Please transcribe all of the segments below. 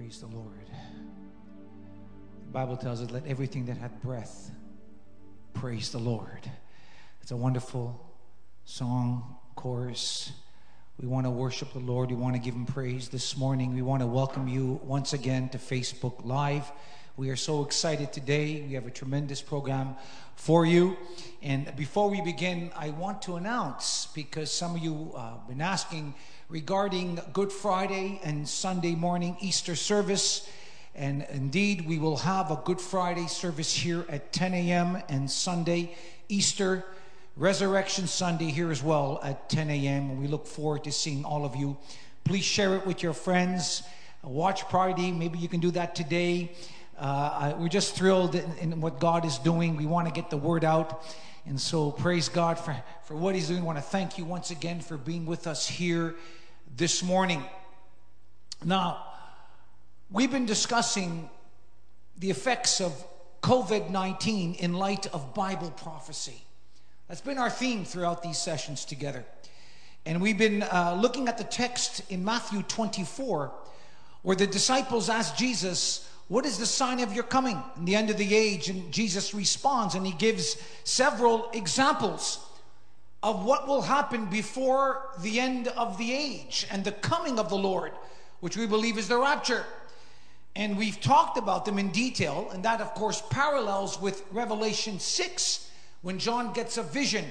Praise the Lord. The Bible tells us, let everything that hath breath praise the Lord. It's a wonderful song, chorus. We want to worship the Lord. We want to give Him praise this morning. We want to welcome you once again to Facebook Live. We are so excited today. We have a tremendous program for you. And before we begin, I want to announce, because some of you have been asking regarding Good Friday and Sunday morning Easter service. And indeed, we will have a Good Friday service here at 10 a.m. and Sunday, Easter Resurrection Sunday here as well at 10 a.m. And we look forward to seeing all of you. Please share it with your friends. A watch party, maybe you can do that today. We're just thrilled in what God is doing. We want to get the word out. And so praise God for what He's doing. I want to thank you once again for being with us here this morning. Now, we've been discussing the effects of COVID-19 in light of Bible prophecy. That's been our theme throughout these sessions together. And we've been looking at the text in Matthew 24, where the disciples asked Jesus, what is the sign of your coming in the end of the age? And Jesus responds, and He gives several examples of what will happen before the end of the age and the coming of the Lord, which we believe is the rapture. And we've talked about them in detail, and that of course parallels with Revelation 6, when John gets a vision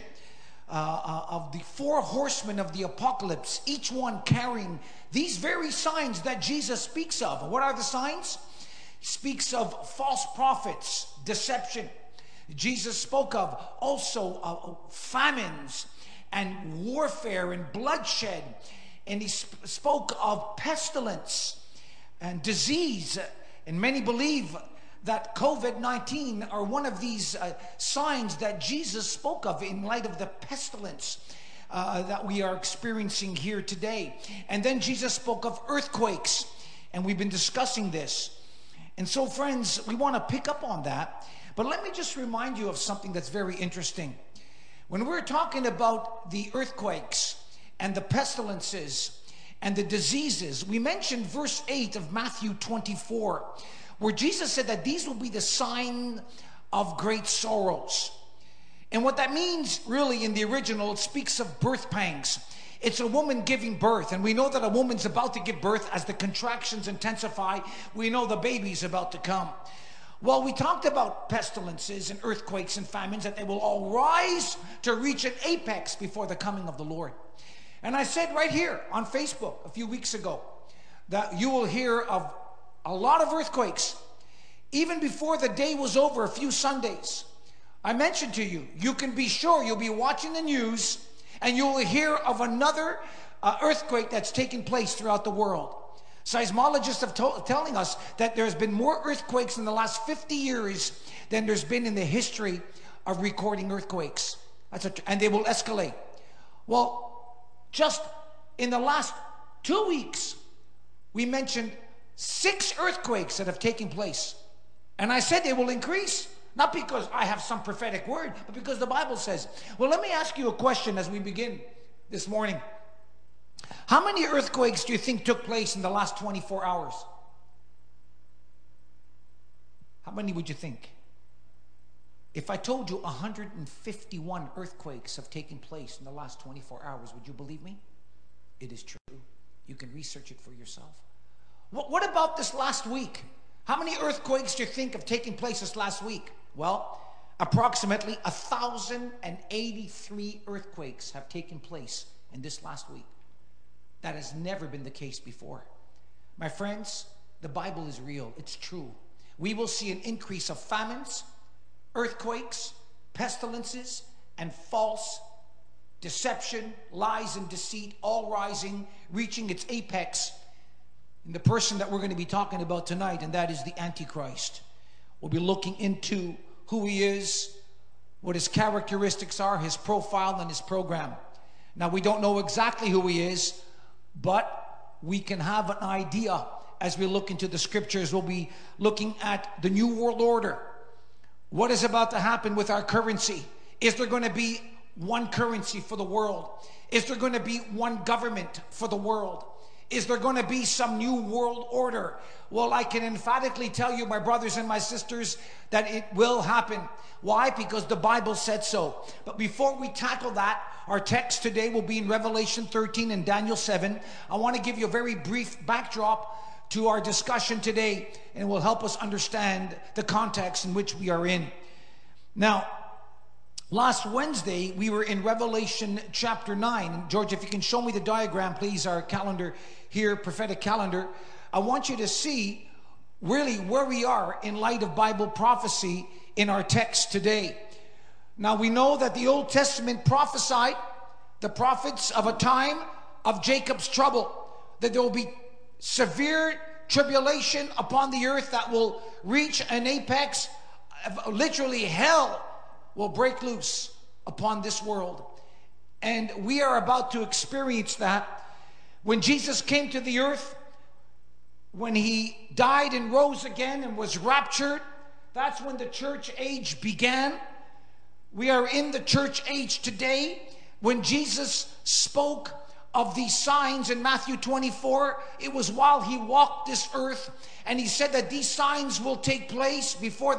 of the four horsemen of the apocalypse, each one carrying these very signs that Jesus speaks of. What are the signs? He speaks of false prophets, deception. Jesus spoke of also famines and warfare and bloodshed. And He spoke of pestilence and disease. And many believe that COVID-19 are one of these signs that Jesus spoke of in light of the pestilence that we are experiencing here today. And then Jesus spoke of earthquakes. And we've been discussing this. And so, friends, we want to pick up on that. But let me just remind you of something that's very interesting. When we're talking about the earthquakes and the pestilences and the diseases, we mentioned verse 8 of Matthew 24, where Jesus said that these will be the sign of great sorrows. And what that means, really, in the original, it speaks of birth pangs. It's a woman giving birth, and we know that a woman's about to give birth. As the contractions intensify, we know the baby's about to come. Well, we talked about pestilences and earthquakes and famines, that they will all rise to reach an apex before the coming of the Lord. And I said right here on Facebook a few weeks ago that you will hear of a lot of earthquakes even before the day was over, a few Sundays. I mentioned to you, you can be sure you'll be watching the news and you will hear of another earthquake that's taking place throughout the world. Seismologists have telling us that there's been more earthquakes in the last 50 years than there's been in the history of recording earthquakes. And they will escalate. Well, just in the last 2 weeks, we mentioned 6 earthquakes that have taken place. And I said they will increase. Not because I have some prophetic word, but because the Bible says. Well, let me ask you a question as we begin this morning. How many earthquakes do you think took place in the last 24 hours? How many would you think? If I told you 151 earthquakes have taken place in the last 24 hours, would you believe me? It is true. You can research it for yourself. What about this last week? How many earthquakes do you think have taken place this last week? Well, approximately 1,083 earthquakes have taken place in this last week. That has never been the case before. My friends, the Bible is real. It's true. We will see an increase of famines, earthquakes, pestilences, and false deception, lies and deceit, all rising, reaching its apex in the person that we're going to be talking about tonight, and that is the Antichrist. We'll be looking into who he is, what his characteristics are, his profile, and his program. Now, we don't know exactly who he is, but we can have an idea as we look into the scriptures. We'll be looking at the New World Order. What is about to happen with our currency? Is there going to be one currency for the world? Is there going to be one government for the world? Is there going to be some new world order? Well, I can emphatically tell you, my brothers and my sisters, that it will happen. Why? Because the Bible said so. But before we tackle that, our text today will be in Revelation 13 and Daniel 7. I want to give you a very brief backdrop to our discussion today, and it will help us understand the context in which we are in. Now, last Wednesday, we were in Revelation chapter 9. George, if you can show me the diagram, please, our calendar here, prophetic calendar. I want you to see really where we are in light of Bible prophecy in our text today. Now, we know that the Old Testament prophesied, the prophets, of a time of Jacob's trouble, that there will be severe tribulation upon the earth that will reach an apex. Literally, hell will break loose upon this world. And we are about to experience that. When Jesus came to the earth, when he died and rose again and was raptured, that's when the church age began. We are in the church age today. When Jesus spoke of these signs in Matthew 24, it was while he walked this earth, and he said that these signs will take place before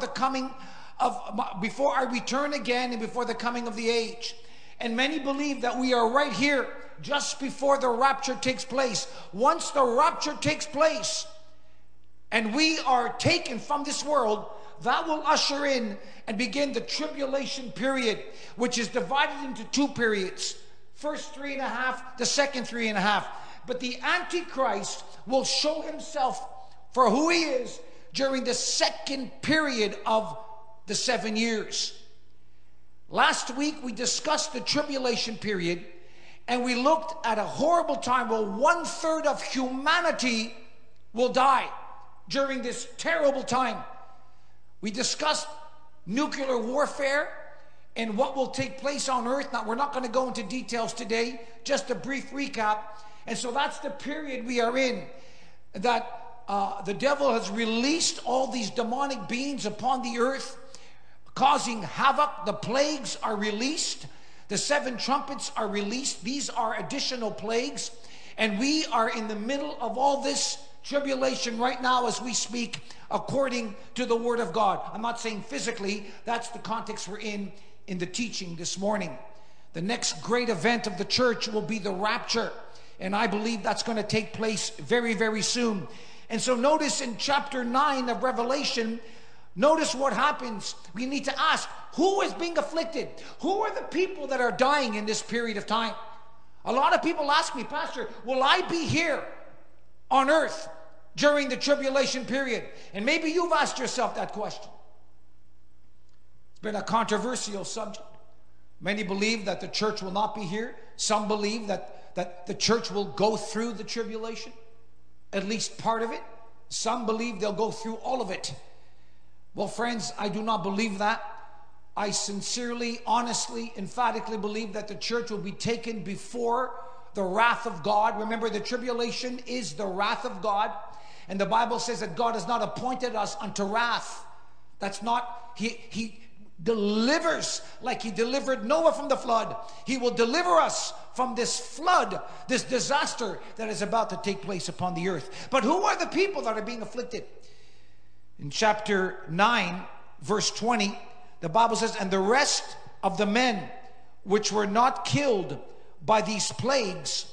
I return again and before the coming of the age. And many believe that we are right here just before the rapture takes place. Once the rapture takes place and we are taken from this world, that will usher in and begin the tribulation period, which is divided into two periods. First 3.5, the second 3.5. But the Antichrist will show himself for who he is during the second period of the 7 years. Last week we discussed the tribulation period, and we looked at a horrible time where 1/3 of humanity will die during this terrible time. We discussed nuclear warfare and what will take place on earth. Now, we're not going to go into details today, just a brief recap. And so that's the period we are in, that the devil has released all these demonic beings upon the earth, causing havoc. The plagues are released. The 7 trumpets are released. These are additional plagues. And we are in the middle of all this tribulation right now as we speak, according to the Word of God. I'm not saying physically. That's the context we're in the teaching this morning. The next great event of the church will be the rapture. And I believe that's going to take place very, very soon. And so notice in chapter 9 of Revelation, notice what happens. We need to ask, who is being afflicted? Who are the people that are dying in this period of time? A lot of people ask me, Pastor, will I be here on earth during the tribulation period? And maybe you've asked yourself that question. It's been a controversial subject. Many believe that the church will not be here. Some believe that the church will go through the tribulation, at least part of it. Some believe they'll go through all of it. Well, friends, I do not believe that. I sincerely, honestly, emphatically believe that the church will be taken before the wrath of God. Remember, the tribulation is the wrath of God. And the Bible says that God has not appointed us unto wrath. That's not, he delivers like he delivered Noah from the flood. He will deliver us from this flood, this disaster that is about to take place upon the earth. But who are the people that are being afflicted? In chapter 9, verse 20, the Bible says, and the rest of the men which were not killed by these plagues,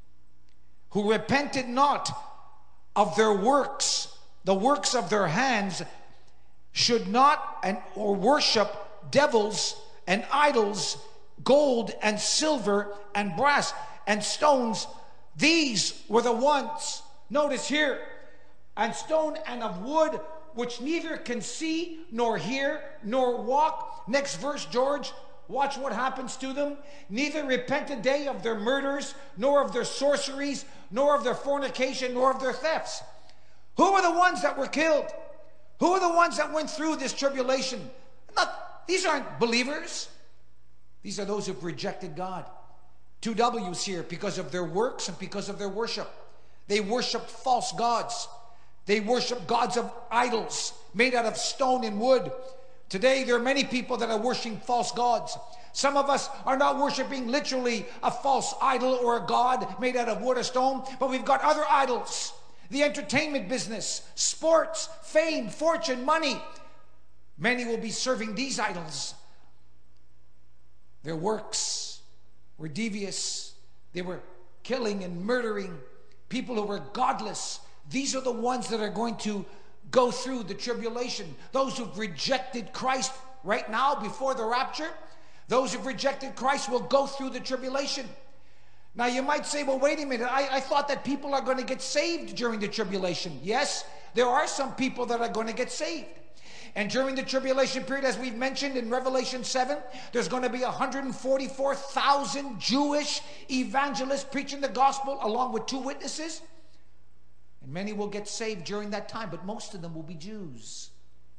who repented not of their works, the works of their hands, should not or worship devils and idols, gold and silver and brass and stones. These were the ones, notice here, and stone and of wood, which neither can see nor hear nor walk. Next verse, George. Watch what happens to them. Neither repented they of their murders, nor of their sorceries, nor of their fornication, nor of their thefts. Who are the ones that were killed? Who are the ones that went through this tribulation? These aren't believers. These are those who've rejected God. 2 W's here, because of their works and because of their worship. They worshiped false gods. They worshiped gods of idols made out of stone and wood. Today, there are many people that are worshiping false gods. Some of us are not worshiping literally a false idol or a god made out of wood or stone, but we've got other idols. The entertainment business, sports, fame, fortune, money. Many will be serving these idols. Their works were devious. They were killing and murdering people who were godless. These are the ones that are going to go through the tribulation. Those who've rejected Christ right now before the rapture, those who've rejected Christ will go through the tribulation. Now you might say, well, wait a minute, I thought that people are going to get saved during the tribulation. Yes, there are some people that are going to get saved. And during the tribulation period, as we've mentioned in Revelation 7, there's going to be 144,000 Jewish evangelists preaching the gospel along with 2 witnesses. And many will get saved during that time, but most of them will be Jews.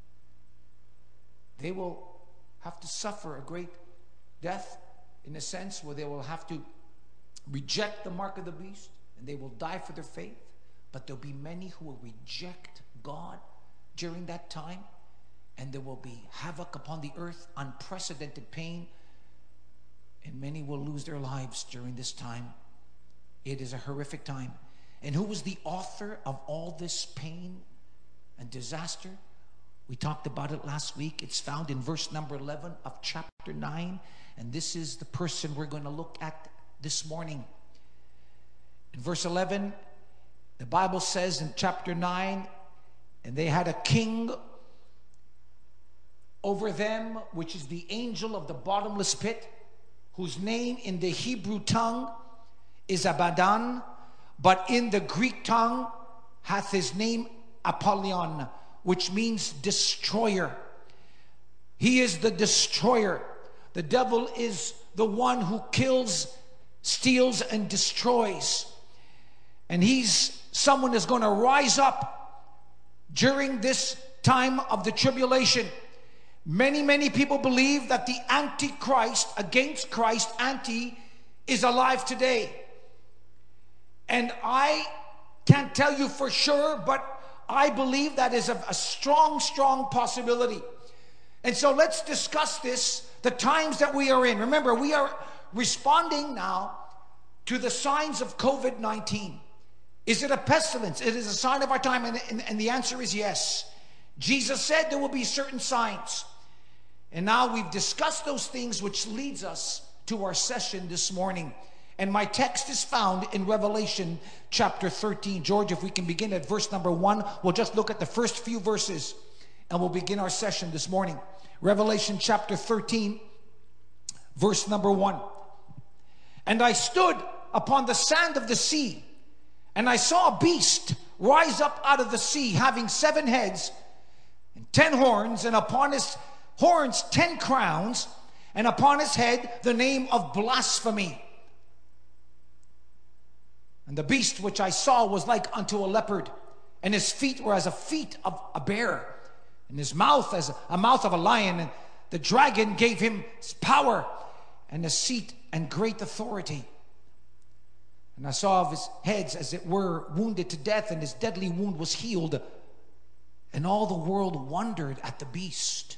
They will have to suffer a great death, in a sense, where they will have to reject the mark of the beast, and they will die for their faith. But there'll be many who will reject God during that time, and there will be havoc upon the earth, unprecedented pain, and many will lose their lives during this time. It is a horrific time. And who was the author of all this pain and disaster? We talked about it last week. It's found in verse number 11 of chapter 9. And this is the person we're going to look at this morning. In verse 11, the Bible says in chapter 9, and they had a king over them, which is the angel of the bottomless pit, whose name in the Hebrew tongue is Abaddon, but in the Greek tongue hath his name Apollyon, which means destroyer. He is the destroyer. The devil is the one who kills, steals, and destroys. And he's someone is going to rise up during this time of the tribulation. Many people believe that the Antichrist, against Christ, anti, is alive today. And I can't tell you for sure, but I believe that is a strong possibility. And so let's discuss this, the times that we are in. Remember, we are responding now to the signs of COVID-19. Is it a pestilence? It is a sign of our time, and the answer is yes. Jesus said there will be certain signs. And now we've discussed those things, which leads us to our session this morning. And my text is found in Revelation chapter 13. George, if we can begin at verse number 1, we'll just look at the first few verses and we'll begin our session this morning. Revelation chapter 13, verse number 1. And I stood upon the sand of the sea, and I saw a beast rise up out of the sea, having 7 heads and 10 horns, and upon his horns 10 crowns, and upon his head the name of blasphemy. And the beast which I saw was like unto a leopard, and his feet were as the feet of a bear, and his mouth as a mouth of a lion. And the dragon gave him power and a seat and great authority. And I saw of his heads as it were wounded to death, and his deadly wound was healed. And all the world wondered at the beast.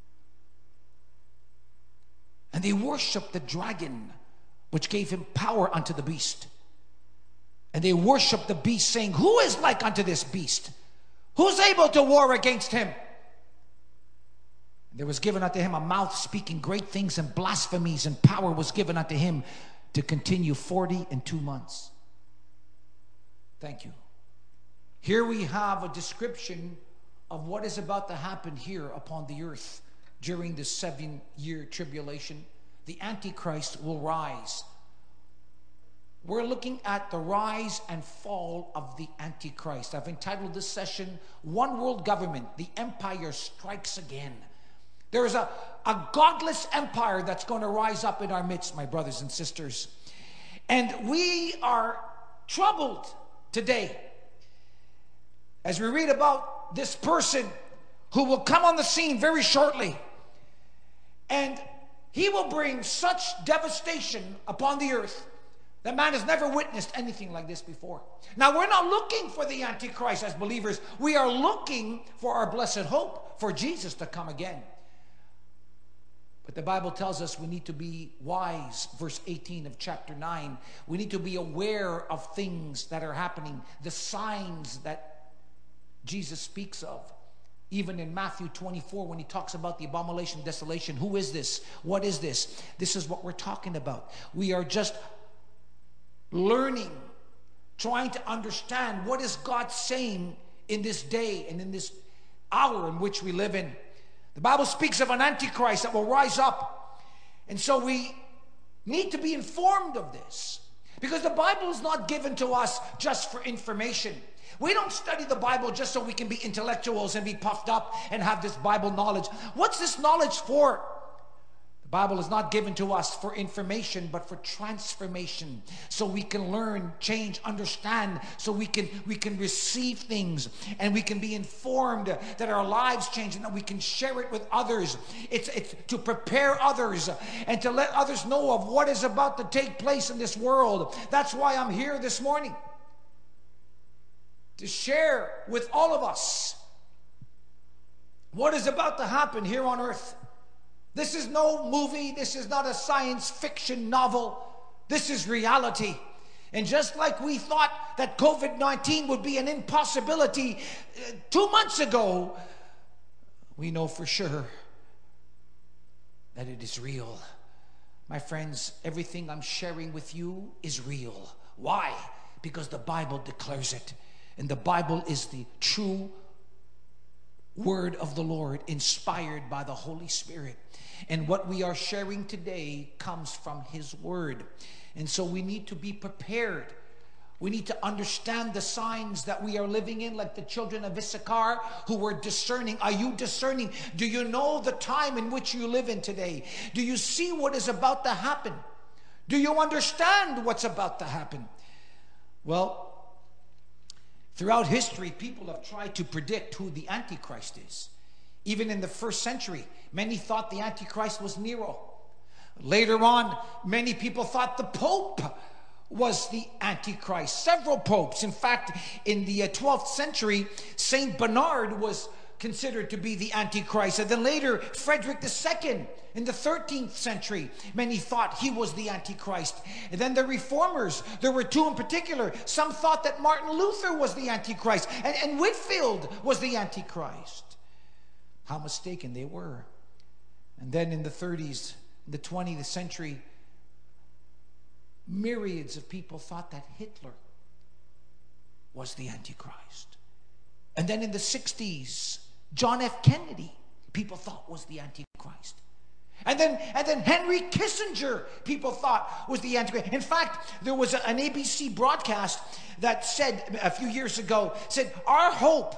And they worshiped the dragon, which gave him power unto the beast. And they worshiped the beast, saying, who is like unto this beast? Who's able to war against him? And there was given unto him a mouth speaking great things and blasphemies, and power was given unto him to continue 42 months. Thank you. Here we have a description of what is about to happen here upon the earth during the 7-year tribulation. The Antichrist will rise. We're looking at the rise and fall of the Antichrist. I've entitled this session, One World Government, the Empire Strikes Again. There is a godless empire that's going to rise up in our midst, my brothers and sisters. And we are troubled today as we read about this person who will come on the scene very shortly. And he will bring such devastation upon the earth that man has never witnessed anything like this before. Now, we're not looking for the Antichrist as believers. We are looking for our blessed hope, for Jesus to come again. But the Bible tells us we need to be wise. Verse 18 of chapter 9. We need to be aware of things that are happening. The signs that Jesus speaks of. Even in Matthew 24, when he talks about the abomination of desolation. Who is this? What is this? This is what we're talking about. We are just learning, trying to understand what is God saying in this day and in this hour in which we live in. The Bible speaks of an antichrist that will rise up. And so we need to be informed of this. Because the Bible is not given to us just for information. We don't study the Bible just so we can be intellectuals and be puffed up and have this Bible knowledge. What's this knowledge for? The Bible is not given to us for information, but for transformation. So we can learn, change, understand, so we can receive things and we can be informed that our lives change and that we can share it with others. It's to prepare others and to let others know of what is about to take place in this world. That's why I'm here this morning. To share with all of us what is about to happen here on earth. This is no movie. This is not a science fiction novel. This is reality. And just like we thought that COVID-19 would be an impossibility 2 months ago, we know for sure that it is real. My friends, everything I'm sharing with you is real. Why? Because the Bible declares it. And the Bible is the true word of the Lord, inspired by the Holy Spirit. And what we are sharing today comes from His word. And so we need to be prepared. We need to understand the signs that we are living in, like the children of Issachar who were discerning. Are you discerning? Do you know the time in which you live in today? Do you see what is about to happen? Do you understand what's about to happen? Well, throughout history, people have tried to predict who the Antichrist is. Even in the first century, many thought the Antichrist was Nero. Later on, many people thought the Pope was the Antichrist. Several popes. In fact, in the 12th century, Saint Bernard was considered to be the Antichrist. And then later, Frederick II in the 13th century, many thought he was the Antichrist. And then the Reformers, there were two in particular. Some thought that Martin Luther was the Antichrist and Whitefield was the Antichrist. How mistaken they were. And then in the 30s, the 20th century, myriads of people thought that Hitler was the Antichrist. And then in the 60s, John F. Kennedy, people thought was the Antichrist. And then Henry Kissinger, people thought was the Antichrist. In fact, there was an ABC broadcast that said a few years ago, said, our hope,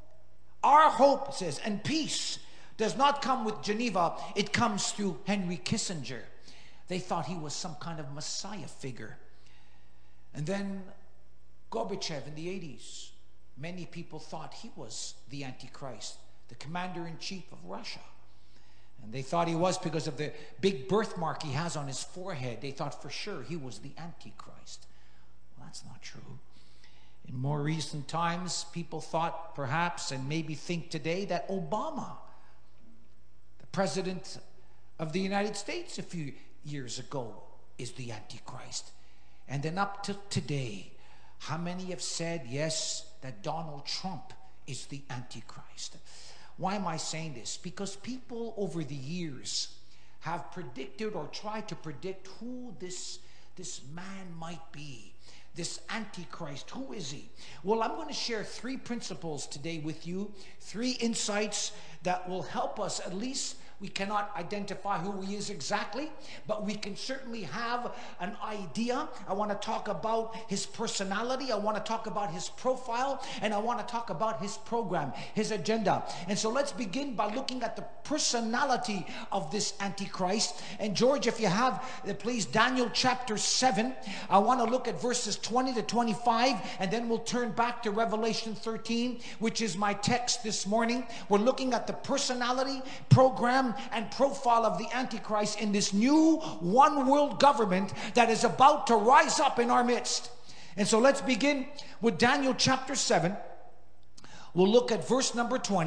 says, and peace does not come with Geneva, it comes through Henry Kissinger. They thought he was some kind of Messiah figure. And then Gorbachev in the 80s, many people thought he was the Antichrist, the commander-in-chief of Russia. And they thought he was because of the big birthmark he has on his forehead. They thought for sure he was the Antichrist. Well, that's not true. In more recent times, people thought perhaps, and maybe think today, that Obama, the president of the United States a few years ago, is the Antichrist. And then up to today, how many have said, yes, that Donald Trump is the Antichrist? Why am I saying this? Because people over the years have predicted or tried to predict who this man might be. This Antichrist, who is he? Well, I'm going to share 3 principles today with you, 3 insights that will help us. At least we cannot identify who he is exactly, but we can certainly have an idea. I want to talk about his personality. I want to talk about his profile, and I want to talk about his program, his agenda. And so let's begin by looking at the personality of this Antichrist. And George, if you have, please, Daniel chapter 7. I want to look at verses 20 to 25, and then we'll turn back to Revelation 13, which is my text this morning. We're looking at the personality, program, and profile of the Antichrist in this new one world government that is about to rise up in our midst. And so let's begin with Daniel chapter 7. We'll look at verse number 20.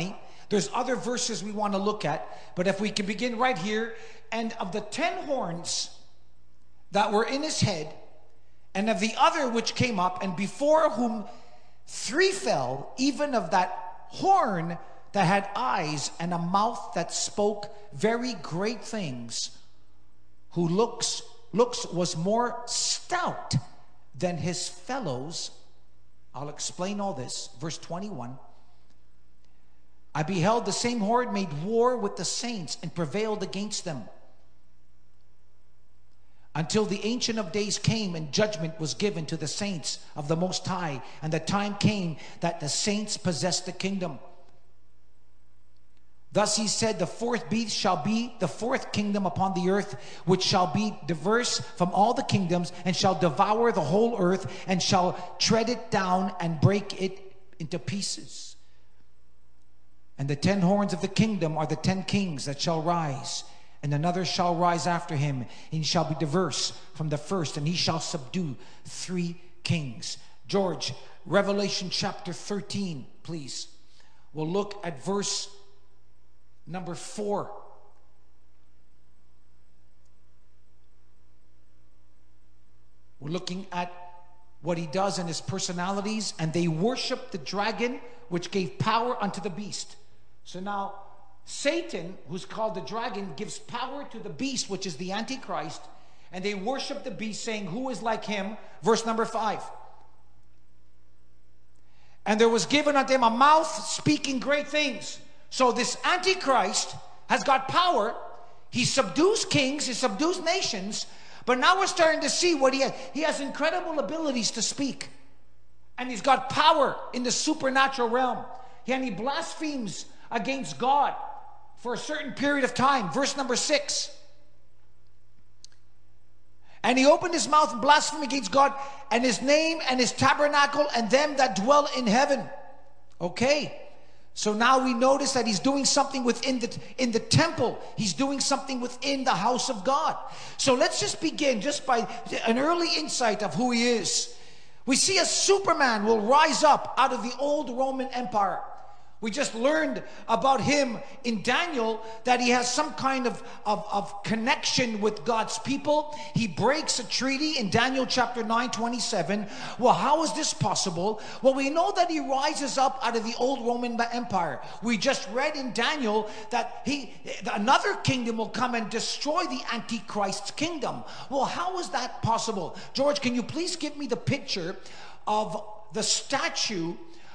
There's other verses we want to look at, but if we can begin right here. And of the 10 horns that were in his head, and of the other which came up, and before whom 3 fell, even of that horn that had eyes and a mouth that spoke very great things, who looks was more stout than his fellows. I'll explain all this. Verse 21. I beheld the same horn made war with the saints and prevailed against them, until the Ancient of Days came and judgment was given to the saints of the Most High, and the time came that the saints possessed the kingdom. Thus he said, the 4th beast shall be the 4th kingdom upon the earth, which shall be diverse from all the kingdoms, and shall devour the whole earth, and shall tread it down and break it into pieces. And the 10 horns of the kingdom are the 10 kings that shall rise, and another shall rise after him, and he shall be diverse from the first, and he shall subdue 3 kings. George, Revelation chapter 13, please. We'll look at verse number 4. We're looking at what he does in his personalities. And they worship the dragon, which gave power unto the beast. So now Satan, who's called the dragon, gives power to the beast, which is the Antichrist. And they worship the beast, saying, who is like him? Verse number 5. And there was given unto him a mouth speaking great things. So this Antichrist has got power. He subdues kings, he subdues nations, but now we're starting to see what he has. He has incredible abilities to speak. And he's got power in the supernatural realm. And he blasphemes against God for a certain period of time. Verse number 6. And he opened his mouth and blasphemed against God and his name and his tabernacle and them that dwell in heaven. Okay. So now we notice that he's doing something within in the temple. He's doing something within the house of God. So let's just begin just by an early insight of who he is. We see a Superman will rise up out of the old Roman Empire. We just learned about him in Daniel, that he has some kind of connection with God's people. He breaks a treaty in Daniel chapter 9:27. Well, how is this possible? Well, we know that he rises up out of the old Roman Empire. We just read in Daniel that another kingdom will come and destroy the Antichrist's kingdom. Well, how is that possible? George, can you please give me the picture of the statue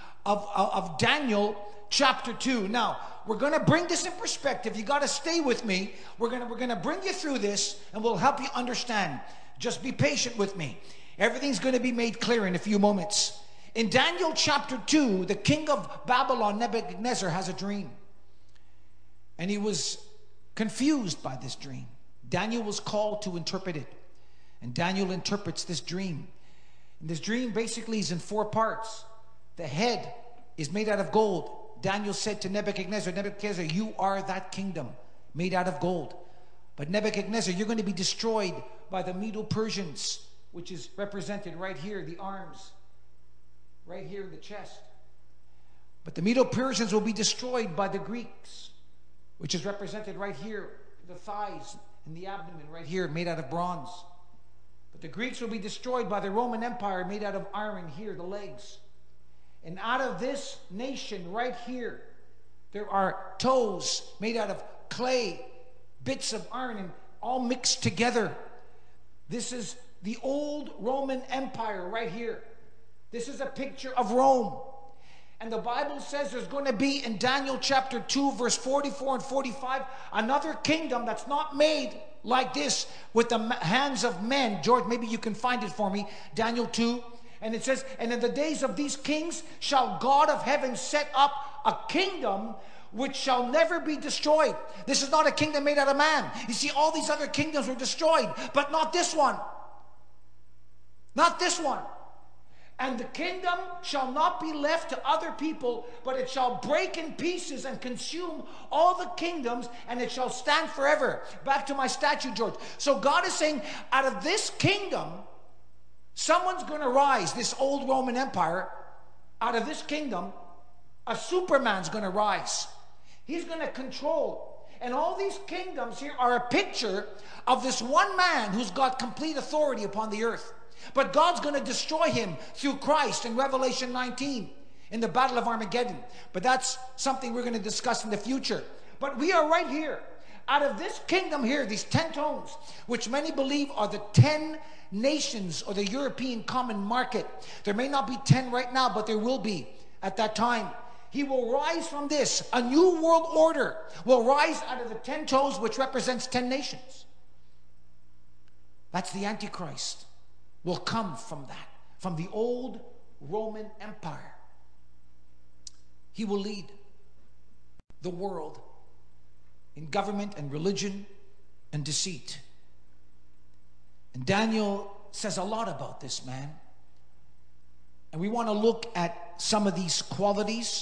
of Daniel chapter 2. Now, we're going to bring this in perspective. You got to stay with me. We're going to bring you through this, and we'll help you understand. Just be patient with me. Everything's going to be made clear in a few moments. In Daniel chapter 2, the king of Babylon, Nebuchadnezzar, has a dream. And he was confused by this dream. Daniel was called to interpret it. And Daniel interprets this dream. And this dream basically is in 4 parts. The head is made out of gold. Daniel said to Nebuchadnezzar, Nebuchadnezzar, you are that kingdom made out of gold. But Nebuchadnezzar, you're going to be destroyed by the Medo-Persians, which is represented right here, the arms, right here in the chest. But the Medo-Persians will be destroyed by the Greeks, which is represented right here, the thighs and the abdomen right here, made out of bronze. But the Greeks will be destroyed by the Roman Empire, made out of iron here, the legs. And out of this nation right here, there are toes made out of clay, bits of iron, and all mixed together. This is the old Roman Empire right here. This is a picture of Rome. And the Bible says there's going to be in Daniel chapter 2, verse 44 and 45, another kingdom that's not made like this with the hands of men. George, maybe you can find it for me. Daniel 2. And it says, and in the days of these kings shall God of heaven set up a kingdom which shall never be destroyed. This is not a kingdom made out of man. You see, all these other kingdoms were destroyed, but not this one. Not this one. And the kingdom shall not be left to other people, but it shall break in pieces and consume all the kingdoms, and it shall stand forever. Back to my statue, George. So God is saying, out of this kingdom, someone's going to rise, this old Roman Empire. Out of this kingdom, a Superman's going to rise. He's going to control. And all these kingdoms here are a picture of this one man who's got complete authority upon the earth. But God's going to destroy him through Christ in Revelation 19 in the Battle of Armageddon. But that's something we're going to discuss in the future. But we are right here. Out of this kingdom here, these 10 tones, which many believe are the 10 nations or the European common market. There may not be 10 right now, but there will be at that time. He will rise from this. A new world order will rise out of the 10 toes, which represents 10 nations. That's the Antichrist. Will come from that, from the old Roman Empire. He will lead the world in government and religion and deceit. And Daniel says a lot about this man. And we want to look at some of these qualities.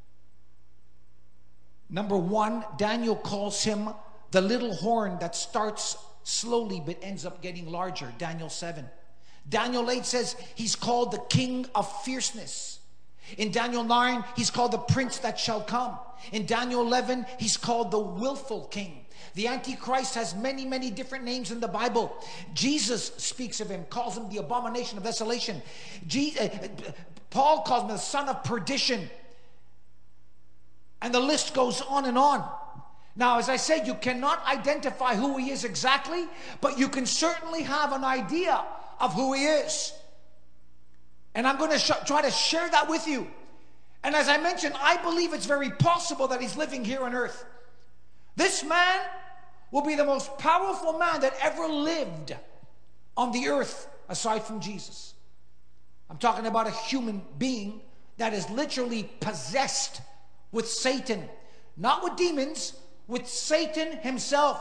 Number one, Daniel calls him the little horn that starts slowly but ends up getting larger. Daniel 7. Daniel 8 says he's called the king of fierceness. In Daniel 9, he's called the prince that shall come. In Daniel 11, he's called the willful king. The Antichrist has many, many different names in the Bible. Jesus speaks of him, calls him the abomination of desolation. Paul calls him the son of perdition. And the list goes on and on. Now, as I said, you cannot identify who he is exactly, but you can certainly have an idea of who he is. And I'm going to try to share that with you. And as I mentioned, I believe it's very possible that he's living here on earth. This man will be the most powerful man that ever lived on the earth aside from Jesus. I'm talking about a human being that is literally possessed with Satan. Not with demons, with Satan himself.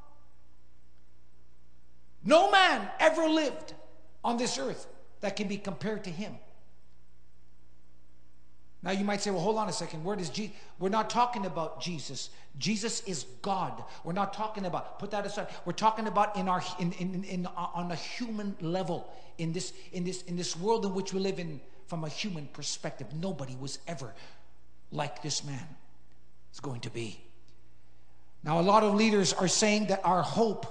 No man ever lived on this earth that can be compared to him. Now you might say, well, hold on a second. Where does Jesus? We're not talking about Jesus. Jesus is God. We're not talking about, put that aside. We're talking about on a human level, in this world in which we live in, from a human perspective. Nobody was ever like this man is going to be. Now, a lot of leaders are saying that our hope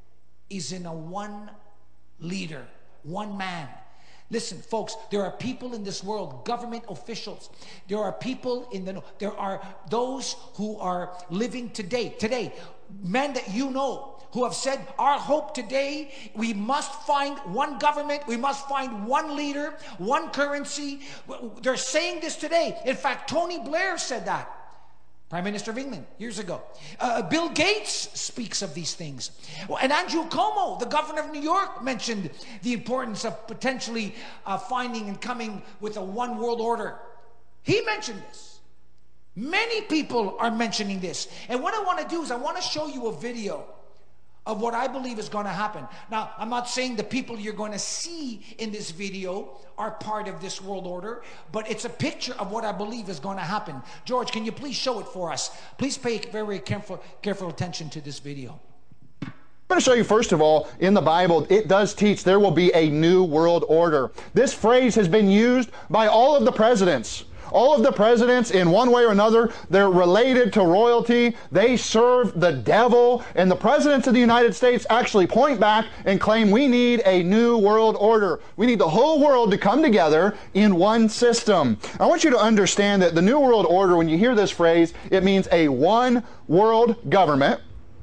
is in a one leader, one man. Listen, folks, there are people in this world, government officials. There are people there are those who are living today, men that you know, who have said, our hope today, we must find one government, we must find one leader, one currency. They're saying this today. In fact, Tony Blair said that. Prime Minister of England, years ago. Bill Gates speaks of these things. And Andrew Cuomo, the governor of New York, mentioned the importance of potentially finding and coming with a one world order. He mentioned this. Many people are mentioning this. And what I want to do is I want to show you a video of what I believe is going to happen. Now, I'm not saying the people you're going to see in this video are part of this world order, but it's a picture of what I believe is going to happen. George, can you please show it for us? Please pay very careful attention to this video. I'm going to show you, first of all, in the Bible, it does teach there will be a new world order. This phrase has been used by all of the presidents. All of the presidents, in one way or another, they're related to royalty. They serve the devil. And the presidents of the United States actually point back and claim we need a new world order. We need the whole world to come together in one system. I want you to understand that the new world order, when you hear this phrase, it means a one world government,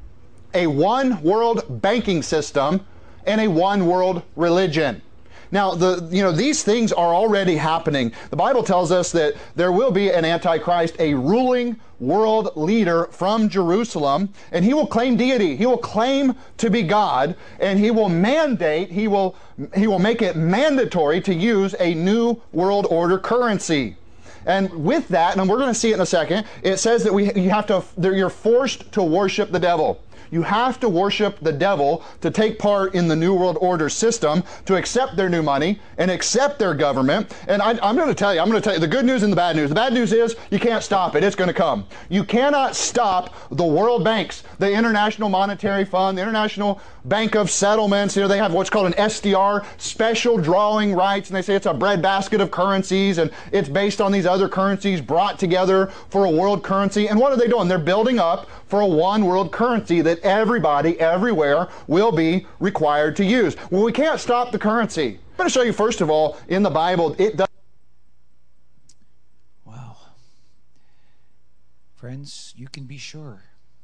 a one world banking system, and a one world religion. Now, these things are already happening. The Bible tells us that there will be an Antichrist, a ruling world leader from Jerusalem, and he will claim deity. He will claim to be God, and he will mandate, he will make it mandatory to use a new world order currency. And with that, and we're going to see it in a second, it says that you're forced to worship the devil. You have to worship the devil to take part in the New World Order system, to accept their new money and accept their government. And I'm going to tell you the good news and the bad news. The bad news is you can't stop it. It's going to come. You cannot stop the world banks, the International Monetary Fund, the International Bank of Settlements. They have what's called an SDR, special drawing rights, and they say it's a breadbasket of currencies, and it's based on these other currencies brought together for a world currency. And what are they doing? They're building up for a one world currency that everybody, everywhere, will be required to use. Well, we can't stop the currency. I'm going to show you, first of all, in the Bible, it does. Wow. Friends, you can be sure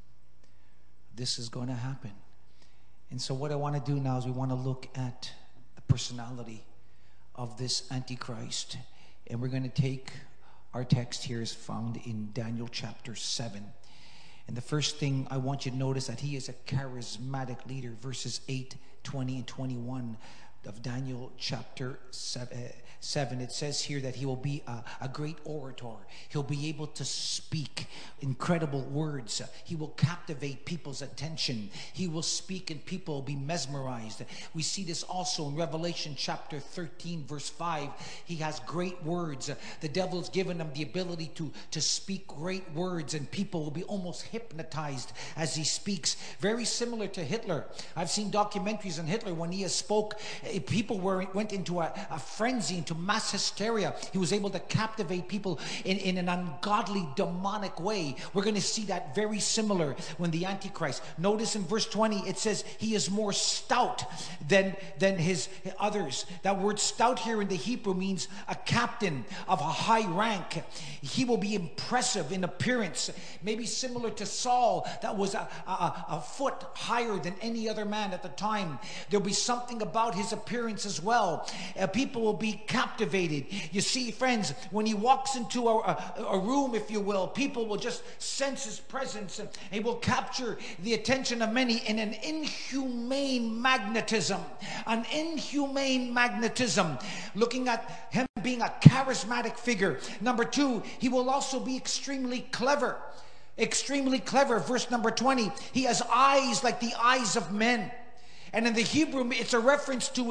this is going to happen. And so what I want to do now is we want to look at the personality of this Antichrist. And we're going to take our text here is found in Daniel chapter 7. And the first thing I want you to notice that he is a charismatic leader. Verses 8, 20, and 21 of Daniel chapter 7. It says here that he will be a great orator. He'll be able to speak incredible words. He will captivate people's attention. He will speak and people will be mesmerized. We see this also in Revelation chapter 13 verse 5. He has great words. The devil's given him the ability to speak great words, and people will be almost hypnotized as he speaks. Very similar to Hitler. I've seen documentaries on Hitler. When he spoke, people went into a frenzy, into mass hysteria. He was able to captivate people in an ungodly, demonic way. We're going to see that very similar when the Antichrist. Notice in verse 20, it says he is more stout than his others. That word stout here in the Hebrew means a captain of a high rank. He will be impressive in appearance, maybe similar to Saul, that was a foot higher than any other man at the time. There'll be something about his appearance as well. People will be captivated. You see, friends, when he walks into a room, if you will, people will just sense his presence, and he will capture the attention of many in an inhumane magnetism. An inhumane magnetism. Looking at him being a charismatic figure. Number two, he will also be extremely clever. Extremely clever. Verse number 20, he has eyes like the eyes of men. And in the Hebrew, it's a reference to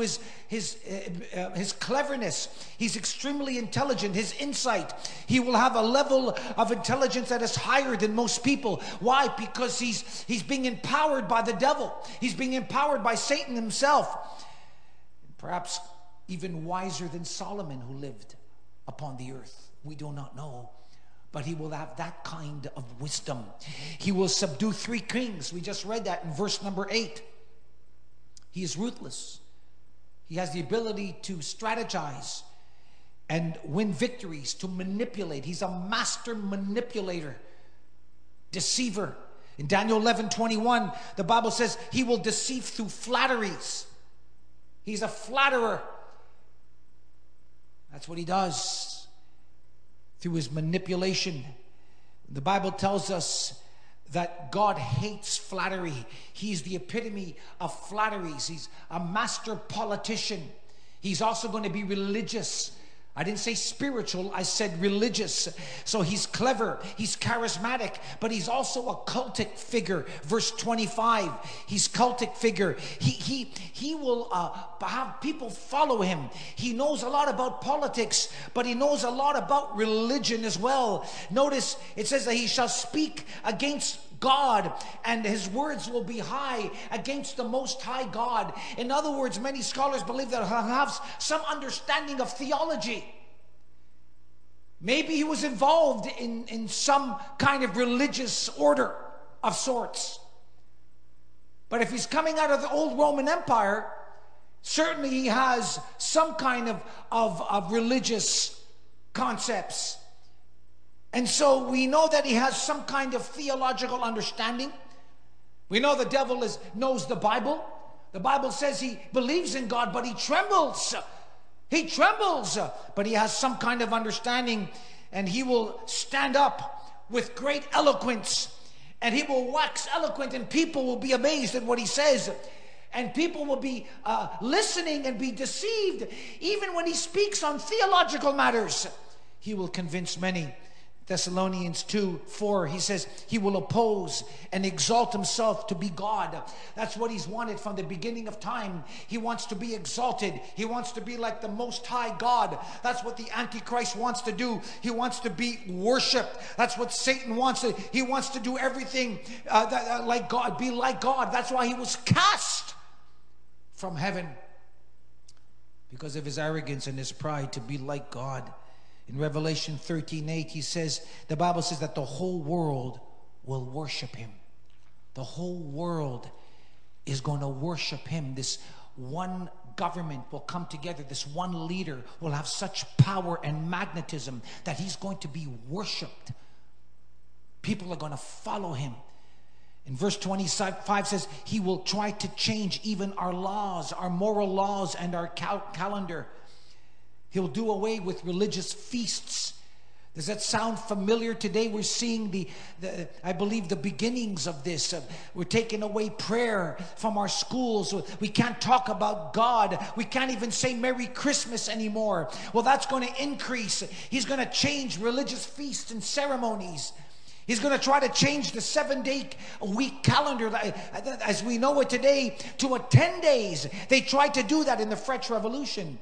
his cleverness. He's extremely intelligent, his insight. He will have a level of intelligence that is higher than most people. Why? Because he's being empowered by the devil. He's being empowered by Satan himself. Perhaps even wiser than Solomon, who lived upon the earth. We do not know. But he will have that kind of wisdom. He will subdue 3 kings. We just read that in verse number 8. He is ruthless. He has the ability to strategize and win victories, to manipulate. He's a master manipulator, deceiver. In Daniel 11:21, the Bible says he will deceive through flatteries. He's a flatterer. That's what he does through his manipulation. The Bible tells us that God hates flattery. He's the epitome of flatteries. He's a master politician. He's also going to be religious. I didn't say spiritual, I said religious. So he's clever, he's charismatic, but he's also a cultic figure. Verse 25, he's cultic figure. He will have people follow him. He knows a lot about politics, but he knows a lot about religion as well. Notice it says that he shall speak against God, and his words will be high against the Most High God. In other words, many scholars believe that he'll have some understanding of theology. Maybe he was involved in some kind of religious order of sorts. But if he's coming out of the old Roman Empire, certainly he has some kind of religious concepts. And so we know that he has some kind of theological understanding. We know the devil knows the Bible. The Bible says he believes in God, but he trembles. He trembles, but he has some kind of understanding, and he will stand up with great eloquence, and he will wax eloquent, and people will be amazed at what he says. And people will be listening and be deceived. Even when he speaks on theological matters, he will convince many. Thessalonians 2:4, he says he will oppose and exalt himself to be God. That's what he's wanted from the beginning of time. He wants to be exalted. He wants to be like the Most High God. That's what the Antichrist wants to do. He wants to be worshipped. That's what Satan wants. He wants to do everything like God, be like God. That's why he was cast from heaven, because of his arrogance and his pride to be like God. In Revelation 13:8, he says, the Bible says that the whole world will worship him. The whole world is going to worship him. This one government will come together. This one leader will have such power and magnetism that he's going to be worshiped. People are going to follow him. In verse 25 says, he will try to change even our laws, our moral laws, and our calendar. He'll do away with religious feasts. Does that sound familiar? Today we're seeing I believe the beginnings of this. We're taking away prayer from our schools. We can't talk about God. We can't even say Merry Christmas anymore. Well, that's going to increase. He's going to change religious feasts and ceremonies. He's going to try to change the 7-day-a-week calendar, as we know it today, to a 10 days. They tried to do that in the French Revolution.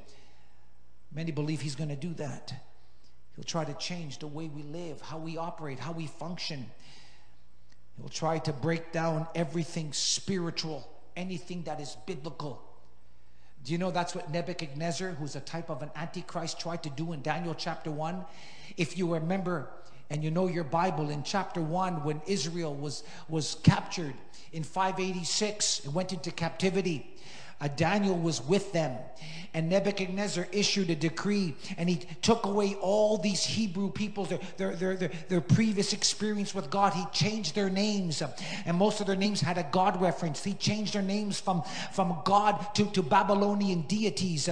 Many believe he's going to do that. He'll try to change the way we live, how we operate, how we function. He'll try to break down everything spiritual, anything that is biblical. Do you know that's what Nebuchadnezzar, who's a type of an antichrist, tried to do in Daniel chapter 1? If you remember, and you know your Bible, in chapter 1, when Israel was captured in 586 and went into captivity, Daniel was with them, and Nebuchadnezzar issued a decree, and he took away all these Hebrew people, their previous experience with God. He changed their names, and most of their names had a God reference. He changed their names from God to Babylonian deities.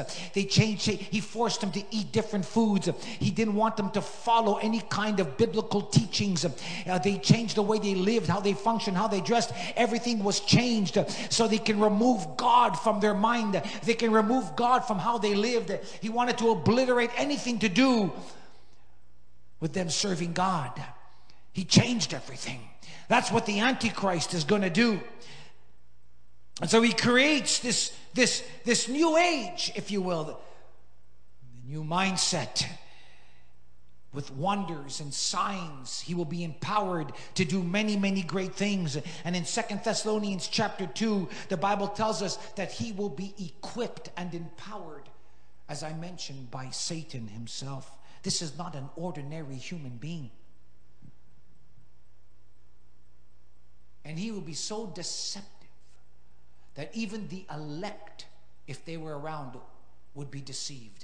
He forced them to eat different foods. He didn't want them to follow any kind of biblical teachings. They changed the way they lived, how they functioned, how they dressed. Everything was changed so they can remove God from their mind. They can remove God from how they lived. He wanted to obliterate anything to do with them serving God. He changed everything. That's what the Antichrist is going to do. And so he creates this new age, if you will, the new mindset. With wonders and signs, he will be empowered to do many, many great things. And in 2 Thessalonians chapter 2, the Bible tells us that he will be equipped and empowered, as I mentioned, by Satan himself. This is not an ordinary human being. And he will be so deceptive that even the elect, if they were around, would be deceived.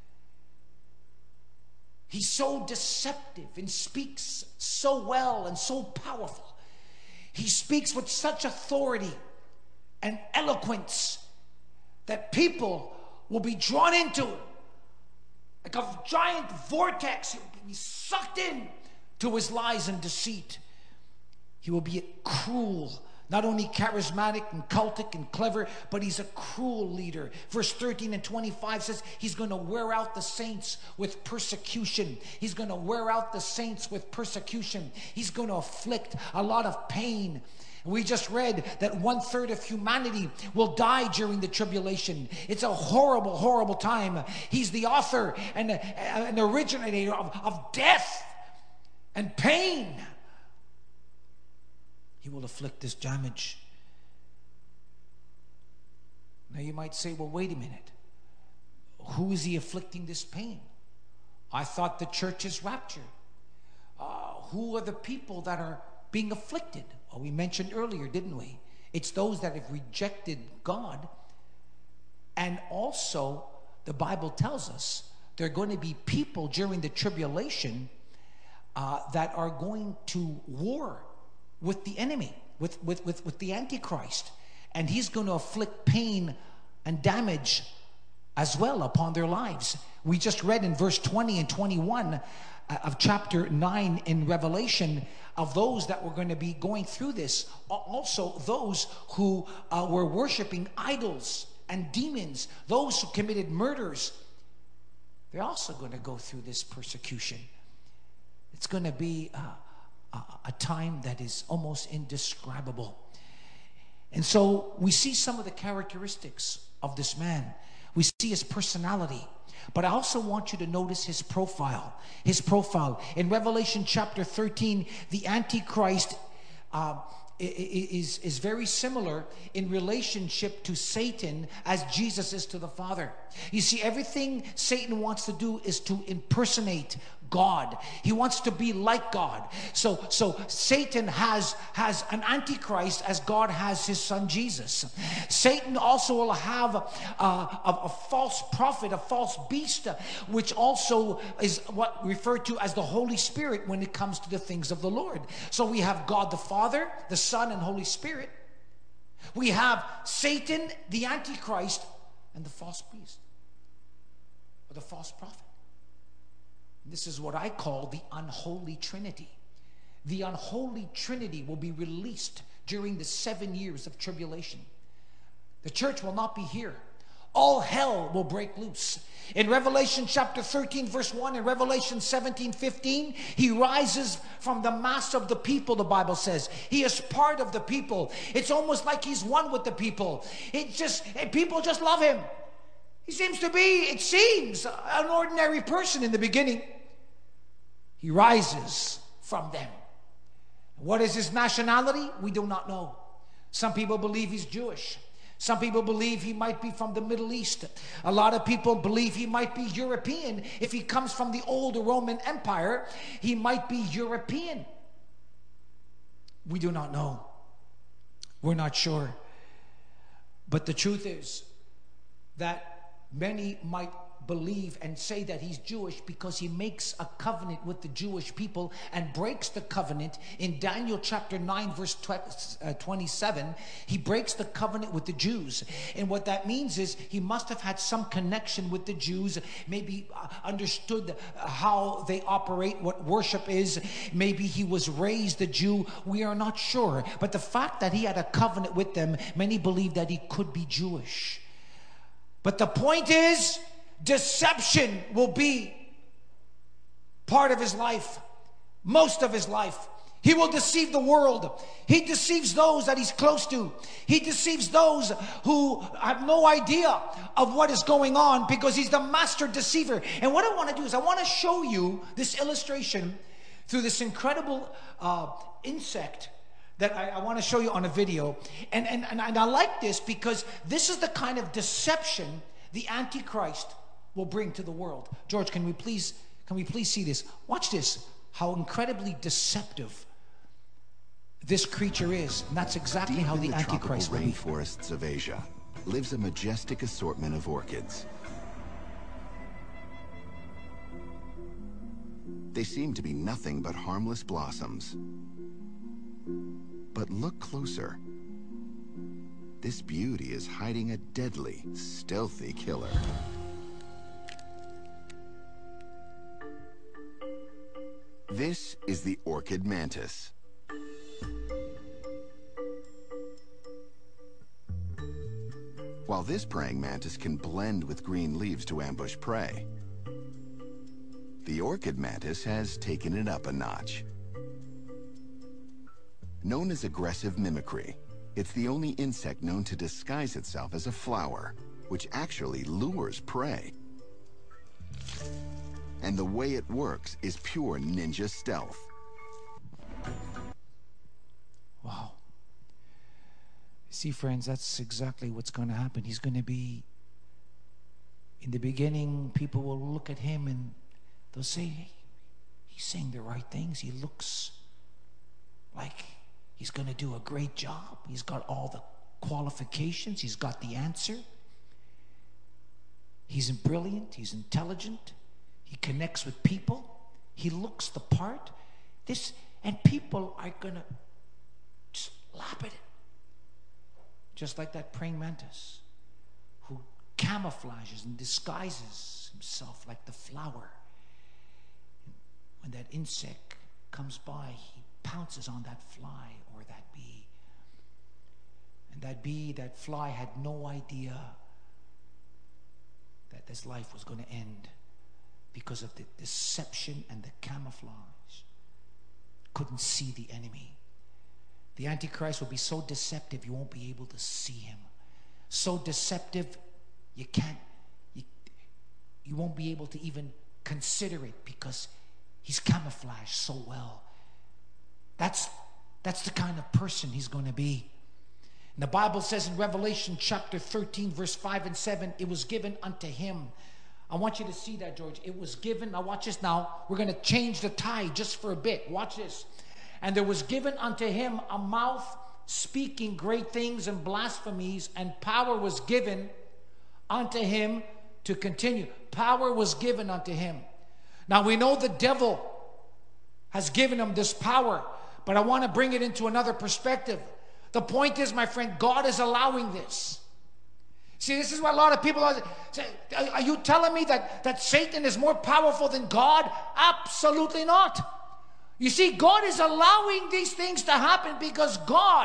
He's so deceptive and speaks so well and so powerful. He speaks with such authority and eloquence that people will be drawn into it. Like a giant vortex, he'll be sucked in to his lies and deceit. He will be cruel, not only charismatic and cultic and clever, but he's a cruel leader. Verse 13 and 25 says he's going to wear out the saints with persecution. He's going to wear out the saints with persecution. He's going to afflict a lot of pain. We just read that 1/3 of humanity will die during the tribulation. It's a horrible, horrible time. He's the author and an originator of death and pain. He will afflict this damage. Now you might say, well, wait a minute. Who is he afflicting this pain? I thought the church is raptured. Who are the people that are being afflicted? Well, we mentioned earlier, didn't we? It's those that have rejected God. And also, the Bible tells us there are going to be people during the tribulation that are going to war with the enemy, with the Antichrist. And he's going to afflict pain and damage as well upon their lives. We just read in verse 20 and 21 of chapter 9 in Revelation of those that were going to be going through this. Also those who were worshiping idols and demons, those who committed murders, they're also going to go through this persecution. It's going to be a time that is almost indescribable. And so we see some of the characteristics of this man. We see his personality. But I also want you to notice his profile. His profile. In Revelation chapter 13, the Antichrist is very similar in relationship to Satan as Jesus is to the Father. You see, everything Satan wants to do is to impersonate God. He wants to be like God. So Satan has an Antichrist as God has his son Jesus. Satan also will have a false prophet, a false beast, which also is what referred to as the Holy Spirit when it comes to the things of the Lord. So we have God the Father, the Son, and Holy Spirit. We have Satan, the Antichrist, and the false beast, or the false prophet. This is what I call the unholy trinity. The unholy trinity will be released during the 7 years of tribulation. The church will not be here. All hell will break loose. In Revelation chapter 13 verse 1 and Revelation 17:15, he rises from the mass of the people, the Bible says. He is part of the people. It's almost like he's one with the people. People just love him. He seems to be, it seems, an ordinary person in the beginning. He rises from them. What is his nationality? We do not know. Some people believe he's Jewish. Some people believe he might be from the Middle East. A lot of people believe he might be European. If he comes from the old Roman Empire, he might be European. We do not know. We're not sure. But the truth is that many might believe and say that he's Jewish because he makes a covenant with the Jewish people and breaks the covenant. In Daniel chapter 9 verse 27, he breaks the covenant with the Jews. And what that means is he must have had some connection with the Jews, maybe understood how they operate, what worship is. Maybe he was raised a Jew. We are not sure. But the fact that he had a covenant with them, many believe that he could be Jewish. But the point is, deception will be part of his life, most of his life. He will deceive the world. He deceives those that he's close to. He deceives those who have no idea of what is going on because he's the master deceiver. And what I want to do is I want to show you this illustration through this incredible insect that I want to show you on a video. And I like this because this is the kind of deception the Antichrist will bring to the world. George, can we please see this? Watch this. How incredibly deceptive this creature is. And that's exactly how the Antichrist will be. Deep in the tropical rainforests of Asia lives a majestic assortment of orchids. They seem to be nothing but harmless blossoms. But look closer. This beauty is hiding a deadly, stealthy killer. This is the orchid mantis. While this praying mantis can blend with green leaves to ambush prey, the orchid mantis has taken it up a notch. Known as aggressive mimicry, it's the only insect known to disguise itself as a flower, which actually lures prey. And the way it works is pure ninja stealth. Wow. See, friends, that's exactly what's going to happen. He's going to be, in the beginning, people will look at him and they'll say, hey, he's saying the right things. He looks like he's going to do a great job. He's got all the qualifications. He's got the answer. He's brilliant. He's intelligent. He connects with people. He looks the part. And people are going to just lap at it. Just like that praying mantis who camouflages and disguises himself like the flower. When that insect comes by, he pounces on that fly or that bee. And that bee, that fly had no idea that this life was going to end. because of the deception and the camouflage. Couldn't see the enemy. The Antichrist will be so deceptive you won't be able to see him. So deceptive you won't be able to even consider it because he's camouflaged so well. That's the kind of person he's going to be. And the Bible says in Revelation chapter 13 verse 5 and 7, it was given unto him. I want you to see that, George. It was given. Now watch this now. We're going to change the tide just for a bit. Watch this. And there was given unto him a mouth speaking great things and blasphemies, and power was given unto him to continue. Power was given unto him. Now we know the devil has given him this power, but I want to bring it into another perspective. The point is, my friend, God is allowing this. See, this is what a lot of people say. Are you telling me that Satan is more powerful than God? Absolutely not. You see, God is allowing these things to happen because God,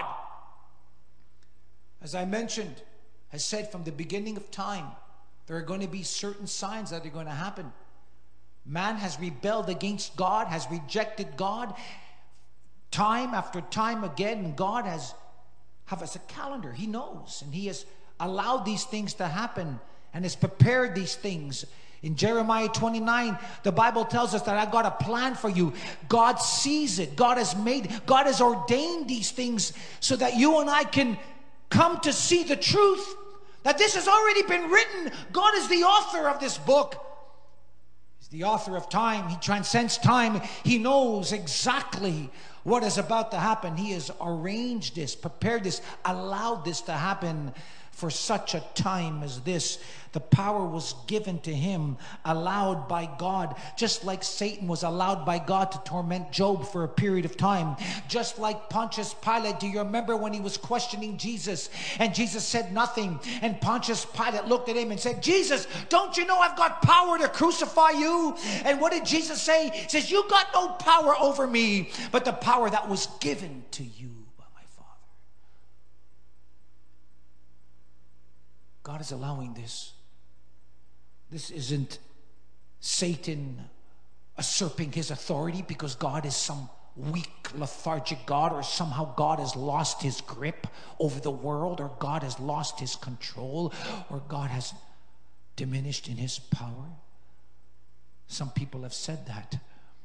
as I mentioned, has said from the beginning of time, there are going to be certain signs that are going to happen. Man has rebelled against God, has rejected God time after time again, and God has us a calendar. He knows, and he has allowed these things to happen and has prepared these things. In Jeremiah 29, the Bible tells us that I got a plan for you. God sees it. God has ordained these things so that you and I can come to see the truth. That this has already been written. God is the author of this book. He's the author of time. He transcends time. He knows exactly what is about to happen. He has arranged this, prepared this, allowed this to happen for such a time as this. The power was given to him, allowed by God, just like Satan was allowed by God to torment Job for a period of time. Just like Pontius Pilate, do you remember when he was questioning Jesus and Jesus said nothing, and Pontius Pilate looked at him and said, Jesus, don't you know I've got power to crucify you? And what did Jesus say? He says, you got no power over me, but the power that was given to you by my Father. God is allowing this. This isn't Satan usurping his authority because God is some weak, lethargic God, or somehow God has lost his grip over the world, or God has lost his control, or God has diminished in his power. Some people have said that.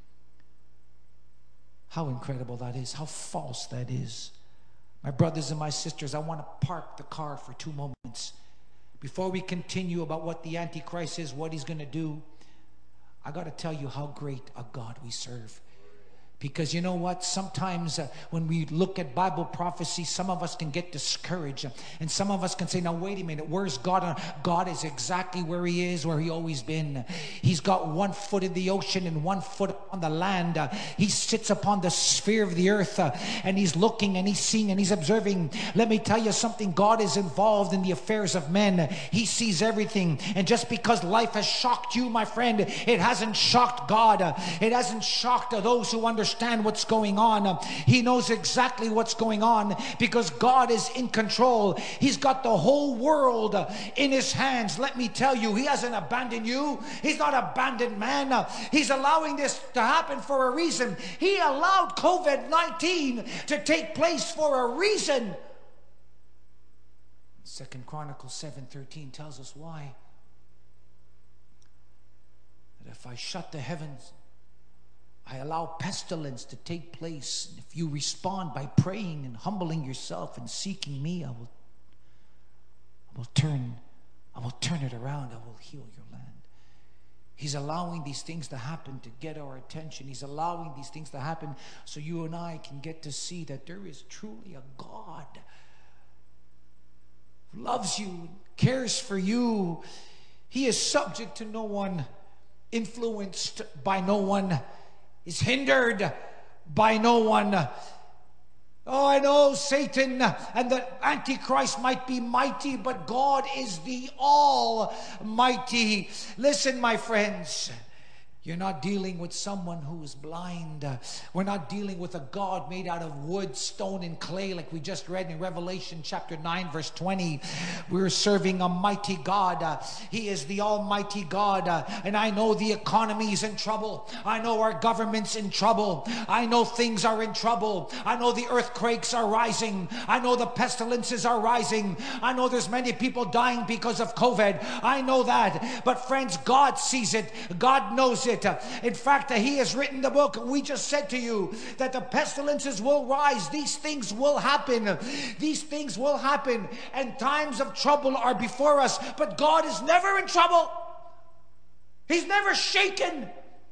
How incredible that is, how false that is. My brothers and my sisters, I want to park the car for 2 moments. Before we continue about what the Antichrist is, what he's going to do, I got to tell you how great a God we serve. Because you know what? Sometimes when we look at Bible prophecy, some of us can get discouraged. And some of us can say, now wait a minute, where's God? God is exactly where he is, where he always been. He's got 1 foot in the ocean and 1 foot on the land. He sits upon the sphere of the earth and he's looking and he's seeing and he's observing. Let me tell you something. God is involved in the affairs of men. He sees everything. And just because life has shocked you, my friend, it hasn't shocked God. It hasn't shocked those who understand what's going on. He knows exactly what's going on because God is in control. He's got the whole world in his hands. Let me tell you, he hasn't abandoned you. He's not abandoned man. He's allowing this to happen for a reason. He allowed COVID-19 to take place for a reason. 2 Chronicles 7:13 tells us why. That if I shut the heavens, I allow pestilence to take place. And if you respond by praying and humbling yourself and seeking me, I will turn it around. I will heal your land. He's allowing these things to happen to get our attention. He's allowing these things to happen so you and I can get to see that there is truly a God who loves you, cares for you. He is subject to no one, influenced by no one, is hindered by no one. Oh, I know Satan and the Antichrist might be mighty, but God is the Almighty. Listen, my friends, You're not dealing with someone who is blind. We're not dealing with a God made out of wood, stone, and clay like we just read in Revelation chapter 9, verse 20. We're serving a mighty God. He is the almighty God. And I know the economy is in trouble. I know our government's in trouble. I know things are in trouble. I know the earthquakes are rising. I know the pestilences are rising. I know there's many people dying because of COVID. I know that. But friends, God sees it. God knows it. In fact, He has written the book. We just said to you that the pestilences will rise. These things will happen. These things will happen. And times of trouble are before us. But God is never in trouble. He's never shaken.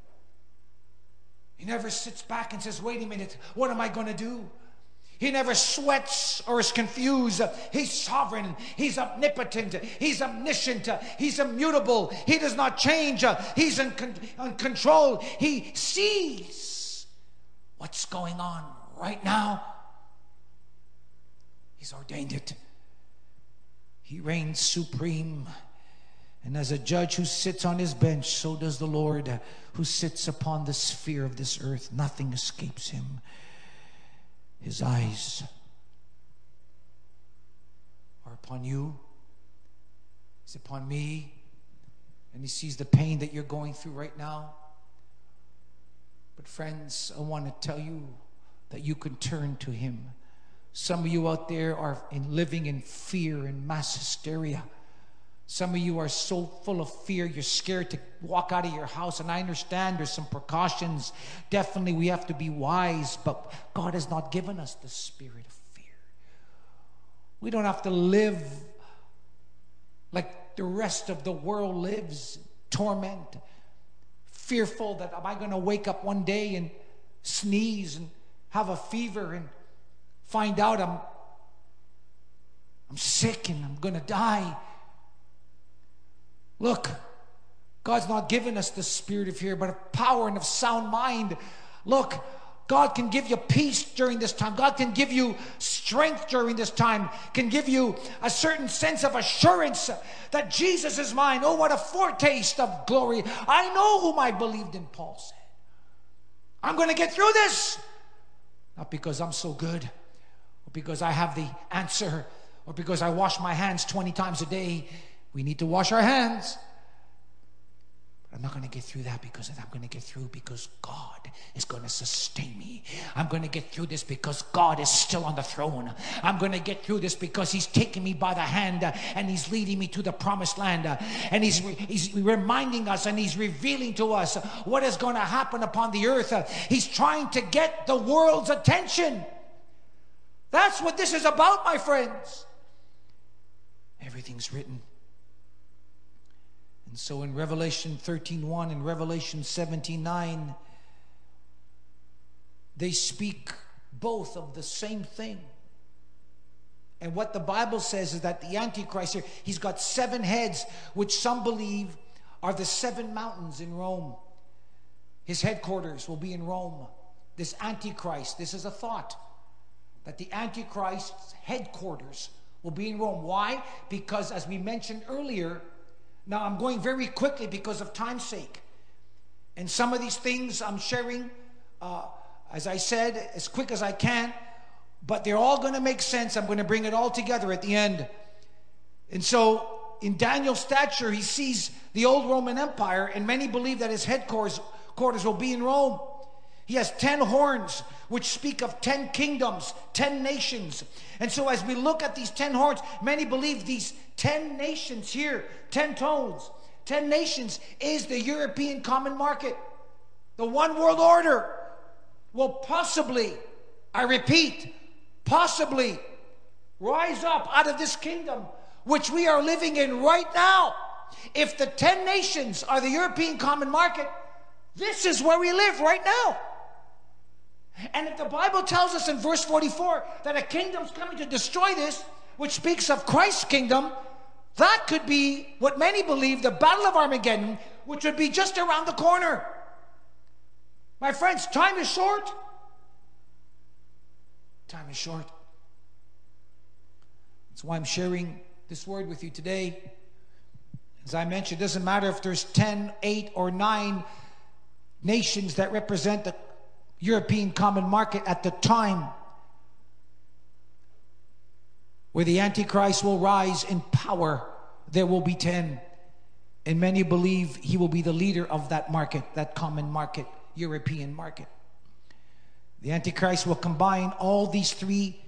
He never sits back and says, wait a minute, what am I going to do? He never sweats or is confused. He's sovereign. He's omnipotent. He's omniscient. He's immutable. He does not change. He's in control. He sees what's going on right now. He's ordained it. He reigns supreme. And as a judge who sits on his bench, so does the Lord who sits upon the sphere of this earth. Nothing escapes him. His eyes are upon you. He's upon me. And He sees the pain that you're going through right now. But friends, I want to tell you that you can turn to Him. Some of you out there are living in fear and mass hysteria. Some of you are so full of fear, you're scared to walk out of your house. And I understand there's some precautions. Definitely we have to be wise, but God has not given us the spirit of fear. We don't have to live like the rest of the world lives, torment, fearful that am I going to wake up one day and sneeze and have a fever and find out I'm sick and I'm going to die. Look, God's not given us the spirit of fear, but of power and of sound mind. Look, God can give you peace during this time. God can give you strength during this time, can give you a certain sense of assurance that Jesus is mine. Oh, what a foretaste of glory. I know whom I believed in, Paul said. I'm going to get through this. Not because I'm so good, or because I have the answer, or because I wash my hands 20 times a day. We need to wash our hands. But I'm not going to get through that because I'm going to get through because God is going to sustain me. I'm going to get through this because God is still on the throne. I'm going to get through this because He's taking me by the hand and He's leading me to the promised land. And He's reminding us and He's revealing to us what is going to happen upon the earth. He's trying to get the world's attention. That's what this is about, my friends. Everything's written. And so in Revelation 13:1 and Revelation 17:9, they speak both of the same thing. And what the Bible says is that the Antichrist here, he's got 7 heads, which some believe are the 7 mountains in Rome. His headquarters will be in Rome. This Antichrist, this is a thought, that the Antichrist's headquarters will be in Rome. Why? Because as we mentioned earlier, now I'm going very quickly because of time's sake. And some of these things I'm sharing, as I said, as quick as I can. But they're all going to make sense. I'm going to bring it all together at the end. And so in Daniel's stature, he sees the old Roman Empire. And many believe that his headquarters will be in Rome. He has 10 horns, which speak of 10 kingdoms, 10 nations. And so as we look at these 10 horns, many believe these 10 nations here, 10 tones, 10 nations is the European common market. The one world order will possibly, I repeat, possibly rise up out of this kingdom, which we are living in right now. If the 10 nations are the European common market, this is where we live right now. And if the Bible tells us in verse 44 that a kingdom's coming to destroy this, which speaks of Christ's kingdom, that could be what many believe the Battle of Armageddon, which would be just around the corner. My friends, time is short. Time is short. That's why I'm sharing this word with you today. As I mentioned, it doesn't matter if there's 10, 8, or 9. nations that represent the European common market at the time where the Antichrist will rise in power. There will be 10. And many believe he will be the leader of that market, that common market, European market. The Antichrist will combine all these three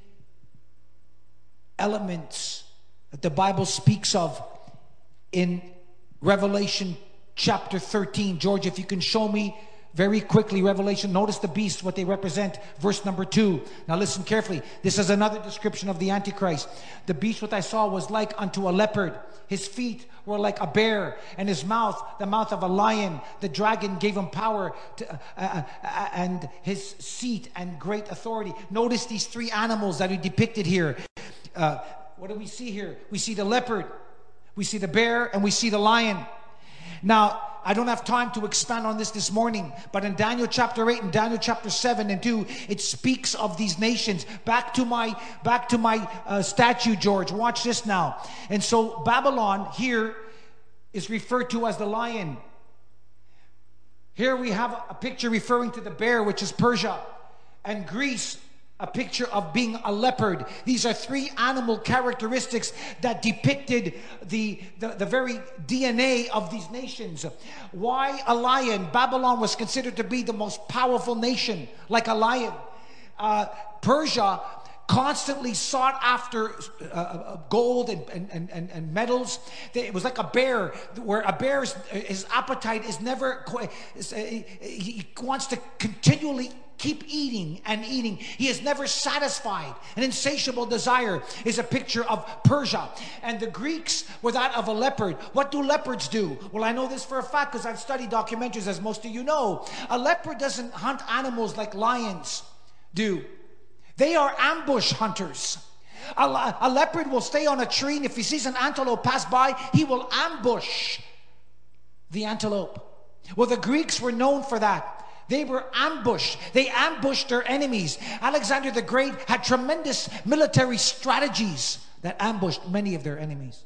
elements that the Bible speaks of in Revelation chapter 13. George, if you can show me very quickly Revelation. Notice the beasts, what they represent. Verse number 2. Now listen carefully. This is another description of the Antichrist. The beast what I saw was like unto a leopard. His feet were like a bear, and his mouth, the mouth of a lion. The dragon gave him power and his seat and great authority. Notice these three animals that are depicted here. What do we see here? We see the leopard, we see the bear, and we see the lion. Now, I don't have time to expand on this morning, but in Daniel chapter 8 and Daniel chapter 7 and 2, it speaks of these nations. Back to my statue, George. Watch this now. And so Babylon here is referred to as the lion. Here we have a picture referring to the bear, which is Persia, and Greece, a picture of being a leopard. These are three animal characteristics that depicted the very DNA of these nations. Why a lion? Babylon was considered to be the most powerful nation, like a lion. Persia constantly sought after gold and metals. It was like a bear, where a bear's his appetite is never, he wants to continually keep eating and eating. He is never satisfied. An insatiable desire is a picture of Persia. And the Greeks were that of a leopard. What do leopards do? Well, I know this for a fact because I've studied documentaries, as most of you know. A leopard doesn't hunt animals like lions do. They are ambush hunters. A leopard will stay on a tree, and if he sees an antelope pass by, he will ambush the antelope. Well, the Greeks were known for that. They were ambushed. They ambushed their enemies. Alexander the Great had tremendous military strategies that ambushed many of their enemies.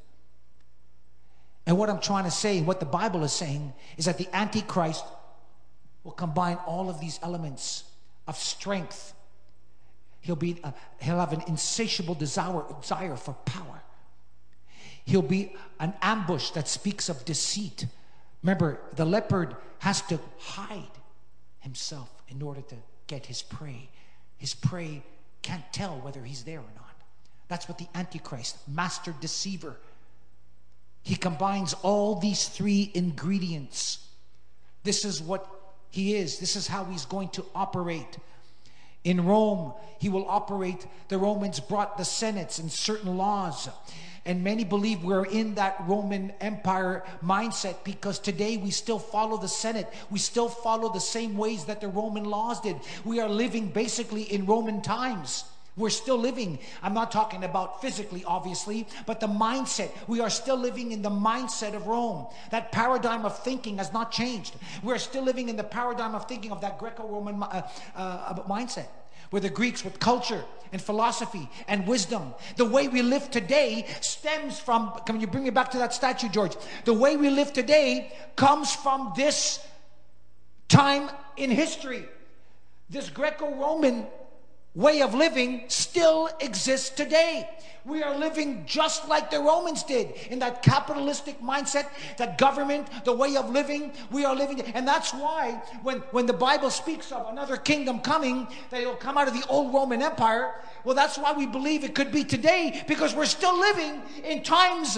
And what I'm trying to say, what the Bible is saying, is that the Antichrist will combine all of these elements of strength. He'll have an insatiable desire for power. He'll be an ambush that speaks of deceit. Remember, the leopard has to hide himself in order to get his prey. His prey can't tell whether he's there or not. That's what the Antichrist, master deceiver. He combines all these three ingredients. This is what he is. This is how he's going to operate. In Rome, he will operate. The Romans brought the senates and certain laws. And many believe we're in that Roman Empire mindset because today we still follow the Senate. We still follow the same ways that the Roman laws did. We are living basically in Roman times. We're still living. I'm not talking about physically, obviously, but the mindset. We are still living in the mindset of Rome. That paradigm of thinking has not changed. We're still living in the paradigm of thinking of that Greco-Roman mindset, where the Greeks with culture and philosophy and wisdom. The way we live today stems from, can you bring me back to that statue, George? The way we live today comes from this time in history. This Greco-Roman way of living still exists today. We are living just like the Romans did, in that capitalistic mindset, that government, the way of living. We are living, and that's why when the Bible speaks of another kingdom coming, that it'll come out of the old Roman Empire, well, that's why we believe it could be today, because we're still living in times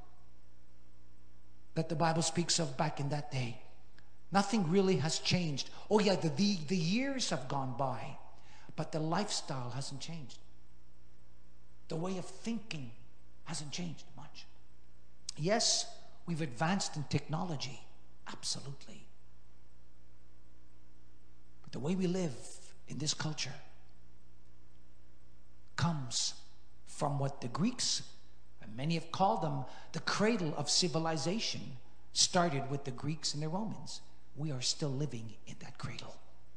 that the Bible speaks of back in that day. Nothing really has changed. Oh yeah, the years have gone by, but the lifestyle hasn't changed. The way of thinking hasn't changed much. Yes, we've advanced in technology, absolutely. But the way we live in this culture comes from what the Greeks, and many have called them the cradle of civilization, started with the Greeks and the Romans. We are still living in that cradle.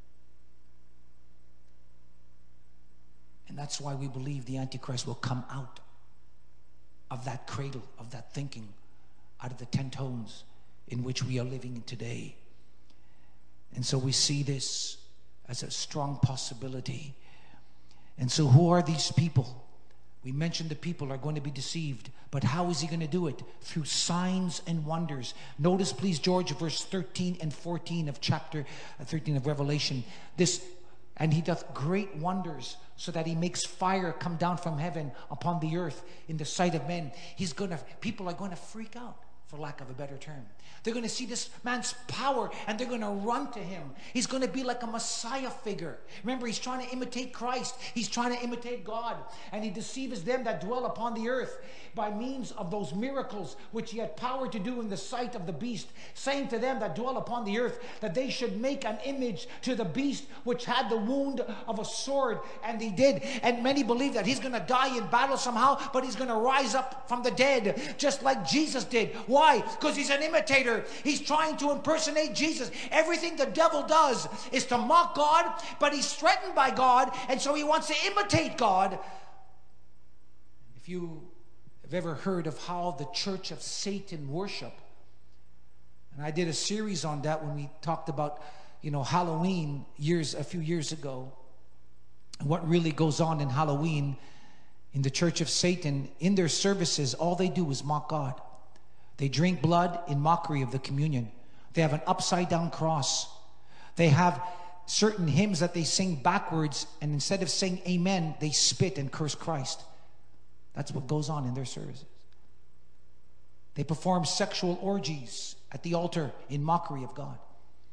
And that's why we believe the Antichrist will come out of that cradle, of that thinking, out of the 10 tones in which we are living in today. And so we see this as a strong possibility. And so who are these people? We mentioned the people are going to be deceived, but how is he going to do it? Through signs and wonders. Notice, please, George, verse 13 and 14 of chapter 13 of Revelation. And he doth great wonders, so that he makes fire come down from heaven upon the earth in the sight of men. People are going to freak out, for lack of a better term. They're going to see this man's power, and they're going to run to him. He's going to be like a Messiah figure. Remember, he's trying to imitate Christ. He's trying to imitate God. And he deceives them that dwell upon the earth by means of those miracles which he had power to do in the sight of the beast, saying to them that dwell upon the earth that they should make an image to the beast which had the wound of a sword. And he did. And many believe that he's going to die in battle somehow, but he's going to rise up from the dead, just like Jesus did. Why? Because he's an imitator. He's trying to impersonate Jesus. Everything the devil does is to mock God, but he's threatened by God, and so he wants to imitate God. If you have ever heard of how the church of Satan worship, and I did a series on that when we talked about, Halloween a few years ago, and what really goes on in Halloween in the church of Satan. In their services, all they do is mock God. They drink blood in mockery of the communion. They have an upside down cross. They have certain hymns that they sing backwards, and instead of saying amen, they spit and curse Christ. That's what goes on in their services. They perform sexual orgies at the altar in mockery of God.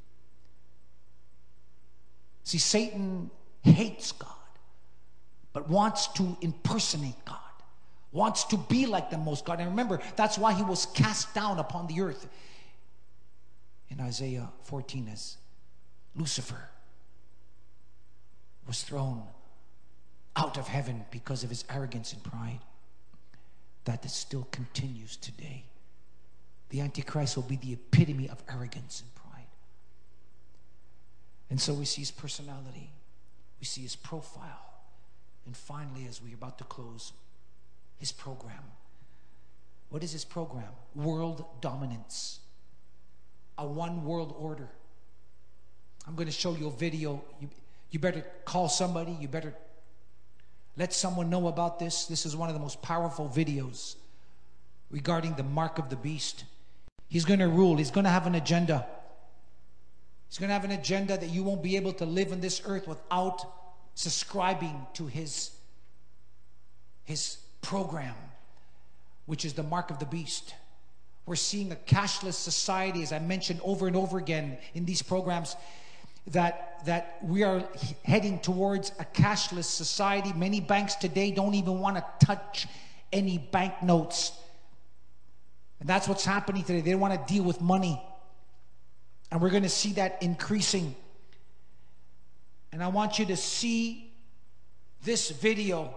See, Satan hates God, but wants to impersonate God. Wants to be like the most God. And remember, that's why he was cast down upon the earth in Isaiah 14, as Lucifer was thrown out of heaven because of his arrogance and pride. That still continues today. The Antichrist will be the epitome of arrogance and pride. And so we see his personality. We see his profile. And finally, as we're about to close, his program. What is his program? World dominance. A one world order. I'm going to show you a video. You better call somebody. You better let someone know about this. This is one of the most powerful videos regarding the mark of the beast. He's going to rule. He's going to have an agenda. He's going to have an agenda that you won't be able to live on this earth without subscribing to his program, which is the mark of the beast. We're seeing a cashless society, as I mentioned over and over again in these programs, that we are heading towards a cashless society. Many banks today don't even want to touch any banknotes. And that's what's happening today. They don't want to deal with money. And we're going to see that increasing. And I want you to see this video.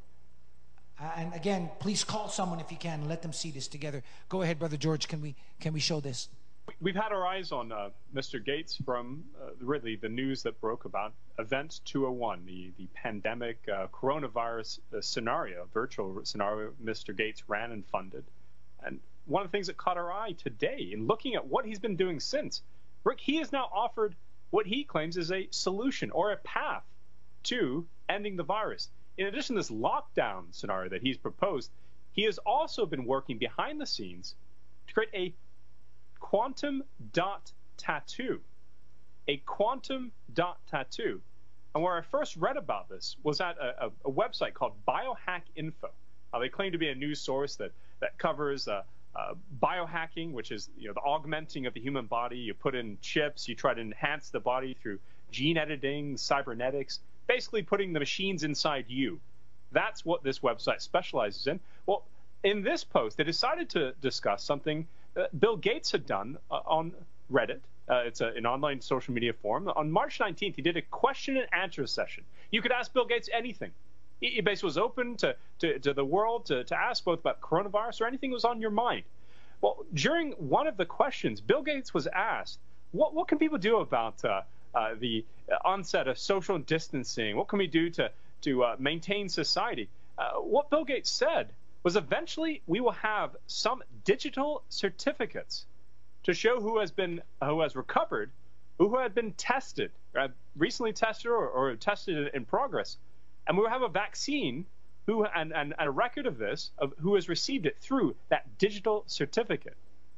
And again, please call someone if you can and let them see this together. Go ahead, Brother George. Can we show this? We've had our eyes on Mr. Gates from really the news that broke about Event 201, the pandemic coronavirus scenario, virtual scenario Mr. Gates ran and funded. And one of the things that caught our eye today in looking at what he's been doing since, Rick, he has now offered what he claims is a solution or a path to ending the virus. In addition to this lockdown scenario that he's proposed, he has also been working behind the scenes to create a quantum dot tattoo. A quantum dot tattoo. And where I first read about this was at a website called Biohack Info. They claim to be a news source that covers biohacking, which is the augmenting of the human body. You put in chips, you try to enhance the body through gene editing, cybernetics, basically putting the machines inside you. That's what this website specializes in. Well, in this post, they decided to discuss something Bill Gates had done on Reddit. It's an online social media forum. On March 19th, he did a question and answer session. You could ask Bill Gates anything. He basically was open to the world to ask both about coronavirus or anything that was on your mind. Well, during one of the questions, Bill Gates was asked, what can people do about the onset of social distancing? What can we do to maintain society? What Bill Gates said was eventually we will have some digital certificates to show who has recovered who had been tested, recently tested or tested in progress. And we have a vaccine and a record of this, of who has received it through that digital certificate.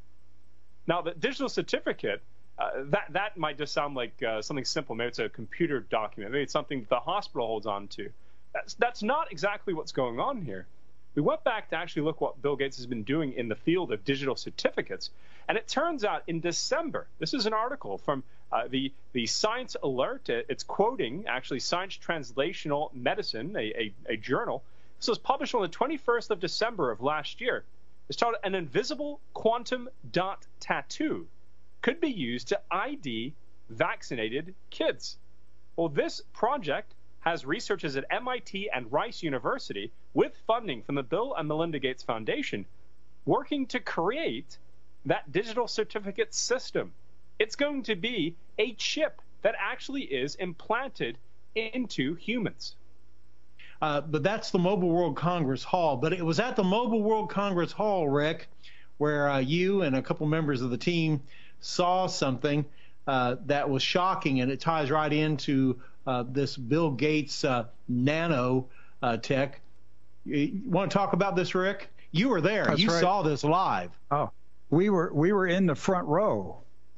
Now, the digital certificate, that might just sound like something simple. Maybe it's a computer document. Maybe it's something the hospital holds on to. That's not exactly what's going on here. We went back to actually look what Bill Gates has been doing in the field of digital certificates. And it turns out in December, this is an article from the Science Alert. It's quoting, actually, Science Translational Medicine, a journal. This was published on the 21st of December of last year. It's titled, "An Invisible Quantum Dot Tattoo Could Be Used to ID Vaccinated Kids." Well, this project has researchers at MIT and Rice University, with funding from the Bill and Melinda Gates Foundation, working to create that digital certificate system. It's going to be a chip that actually is implanted into humans. But that's the Mobile World Congress Hall. But it was at the Mobile World Congress Hall, Rick, where you and a couple members of the team saw something that was shocking, and it ties right into this Bill Gates nano tech. You want to talk about this, Rick? You were there. That's you right. saw this live. Oh, we were in the front row,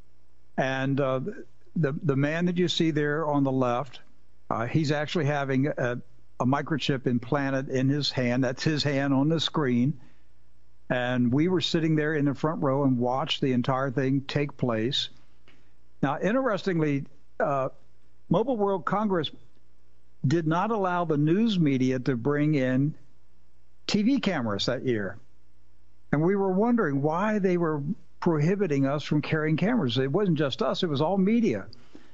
and the man that you see there on the left, he's actually having a microchip implanted in his hand. That's his hand on the screen. And we were sitting there in the front row and watched the entire thing take place. Now, interestingly, Mobile World Congress did not allow the news media to bring in TV cameras that year. And we were wondering why they were prohibiting us from carrying cameras. It wasn't just us, it was all media.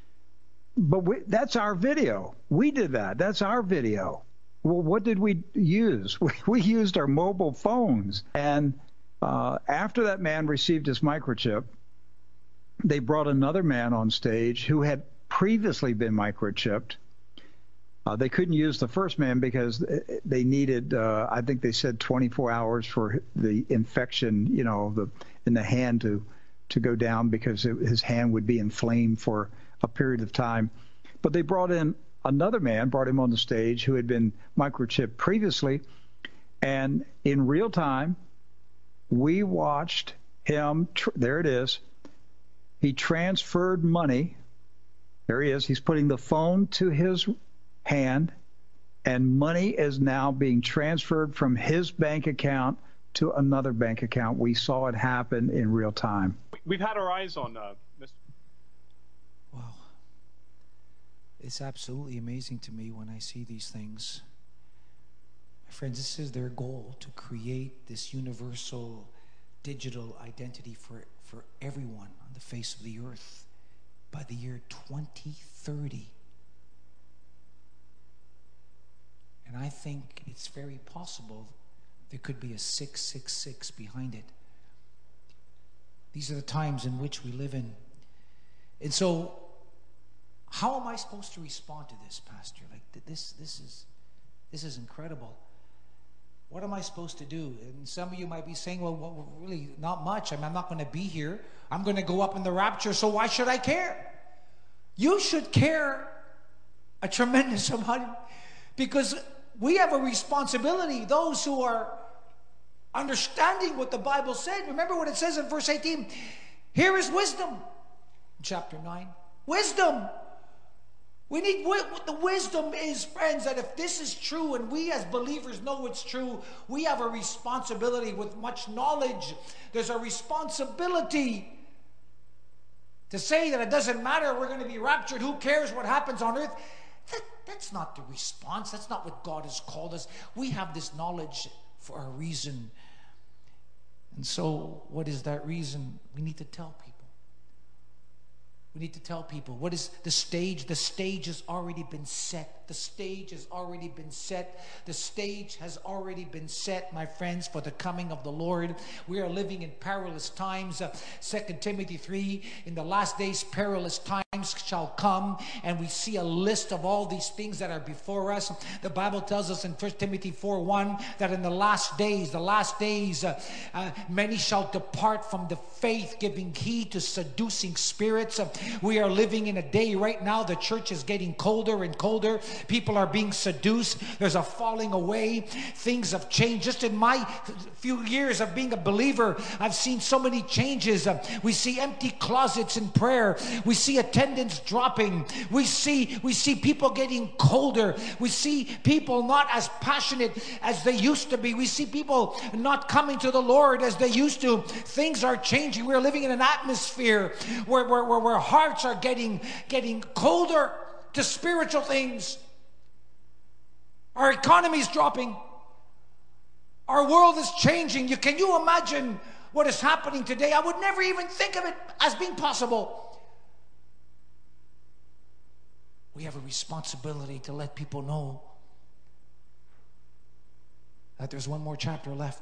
But that's our video. We did that. That's our video. Well, what did we use? We used our mobile phones. And after that man received his microchip, they brought another man on stage who had previously been microchipped. They couldn't use the first man because they needed, I think they said 24 hours for the infection, in the hand to go down, because his hand would be inflamed for a period of time. But they brought in another man, brought him on the stage, who had been microchipped previously. And in real time, we watched him, there it is, he transferred money. There he is. He's putting the phone to his hand, and money is now being transferred from his bank account to another bank account. We saw it happen in real time. We've had our eyes on Mr. Wow. It's absolutely amazing to me when I see these things. My friends, this is their goal, to create this universal digital identity for everyone on the face of the earth by the year 2030. And I think it's very possible there could be a 666 behind it. These are the times in which we live in. And so, how am I supposed to respond to this, Pastor? Like, this is incredible. What am I supposed to do? And some of you might be saying, well, really, not much. I'm not going to be here. I'm going to go up in the rapture, so why should I care? You should care a tremendous amount, because we have a responsibility, those who are understanding what the Bible said. Remember what it says in verse 18. Here is wisdom. Chapter 9. Wisdom. We need what the wisdom is, friends, that if this is true and we as believers know it's true, we have a responsibility with much knowledge. There's a responsibility to say that it doesn't matter, we're going to be raptured, who cares what happens on earth? That's not the response. That's not what God has called us. We have this knowledge for a reason. And so, what is that reason? We need to tell people. We need to tell people. What is the stage? The stage has already been set. The stage has already been set. The stage has already been set, my friends, for the coming of the Lord. We are living in perilous times. 2 Timothy 3, in the last days, perilous times. shall come, and we see a list of all these things that are before us. The Bible tells us in 1 Timothy 4:1 that in the last days, many shall depart from the faith, giving heed to seducing spirits. We are living in a day right now, the church is getting colder and colder. People are being seduced. There's a falling away. Things have changed. Just in my few years of being a believer, I've seen so many changes. We see empty closets in prayer. We see attendance dropping. We see people getting colder. We see people not as passionate as they used to be. We see people not coming to the Lord as they used to. Things are changing. We're living in an atmosphere where hearts are getting colder to spiritual things. Our economy is dropping. Our world is changing. Can you imagine what is happening today? I would never even think of it as being possible. We have a responsibility to let people know that there's one more chapter left.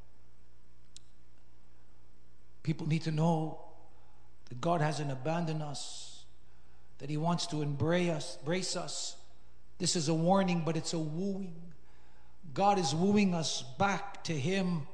People need to know that God hasn't abandoned us, that He wants to embrace us. This is a warning, but it's a wooing. God is wooing us back to Him.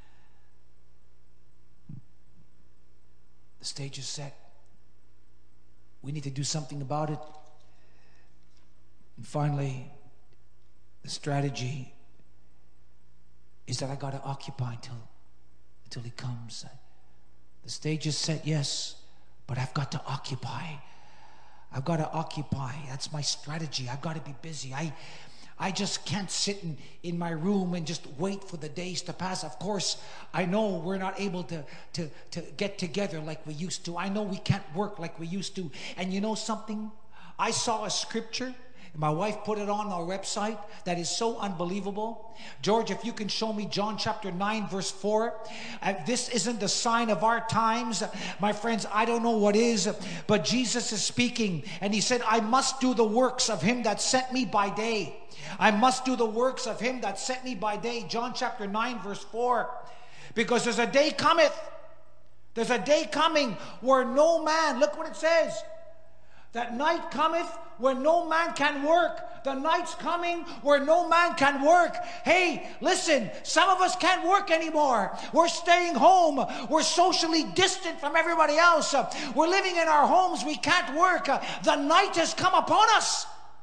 The stage is set. We need to do something about it. And finally, the strategy is that I got to occupy until He comes. The stage is set, yes, but I've got to occupy. I've got to occupy. That's my strategy. I've got to be busy. I just can't sit in my room and just wait for the days to pass. Of course, I know we're not able to get together like we used to. I know we can't work like we used to. And you know something? I saw a scripture. My wife put it on our website that is so unbelievable. George, if you can show me John chapter 9 verse 4. This isn't the sign of our times. My friends, I don't know what is, but Jesus is speaking. And He said, I must do the works of Him that sent me by day. I must do the works of Him that sent me by day. John chapter 9 verse 4. Because there's a day cometh. There's a day coming where no man, look what it says. That night cometh when no man can work. The night's coming where no man can work. Hey, listen, some of us can't work anymore. We're staying home. We're socially distant from everybody else. We're living in our homes. We can't work. The night has come upon us.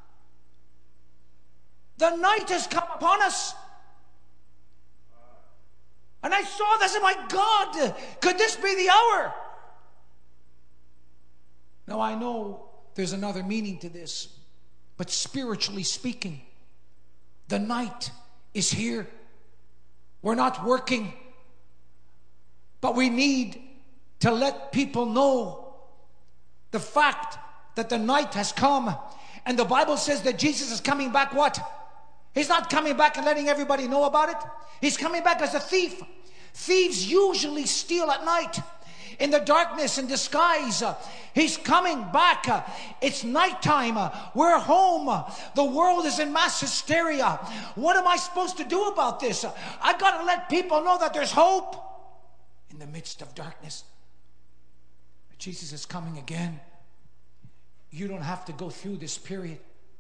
The night has come upon us. And I saw this and my God, could this be the hour? Now I know there's another meaning to this, but spiritually speaking, the night is here. We're not working, but we need to let people know the fact that the night has come. And the Bible says that Jesus is coming back what? He's not coming back and letting everybody know about it. He's coming back as a thief. Thieves usually steal at night. In the darkness and disguise. He's coming back. It's nighttime. We're home. The world is in mass hysteria. What am I supposed to do about this? I've got to let people know that there's hope in the midst of darkness. Jesus is coming again. You don't have to go through this period.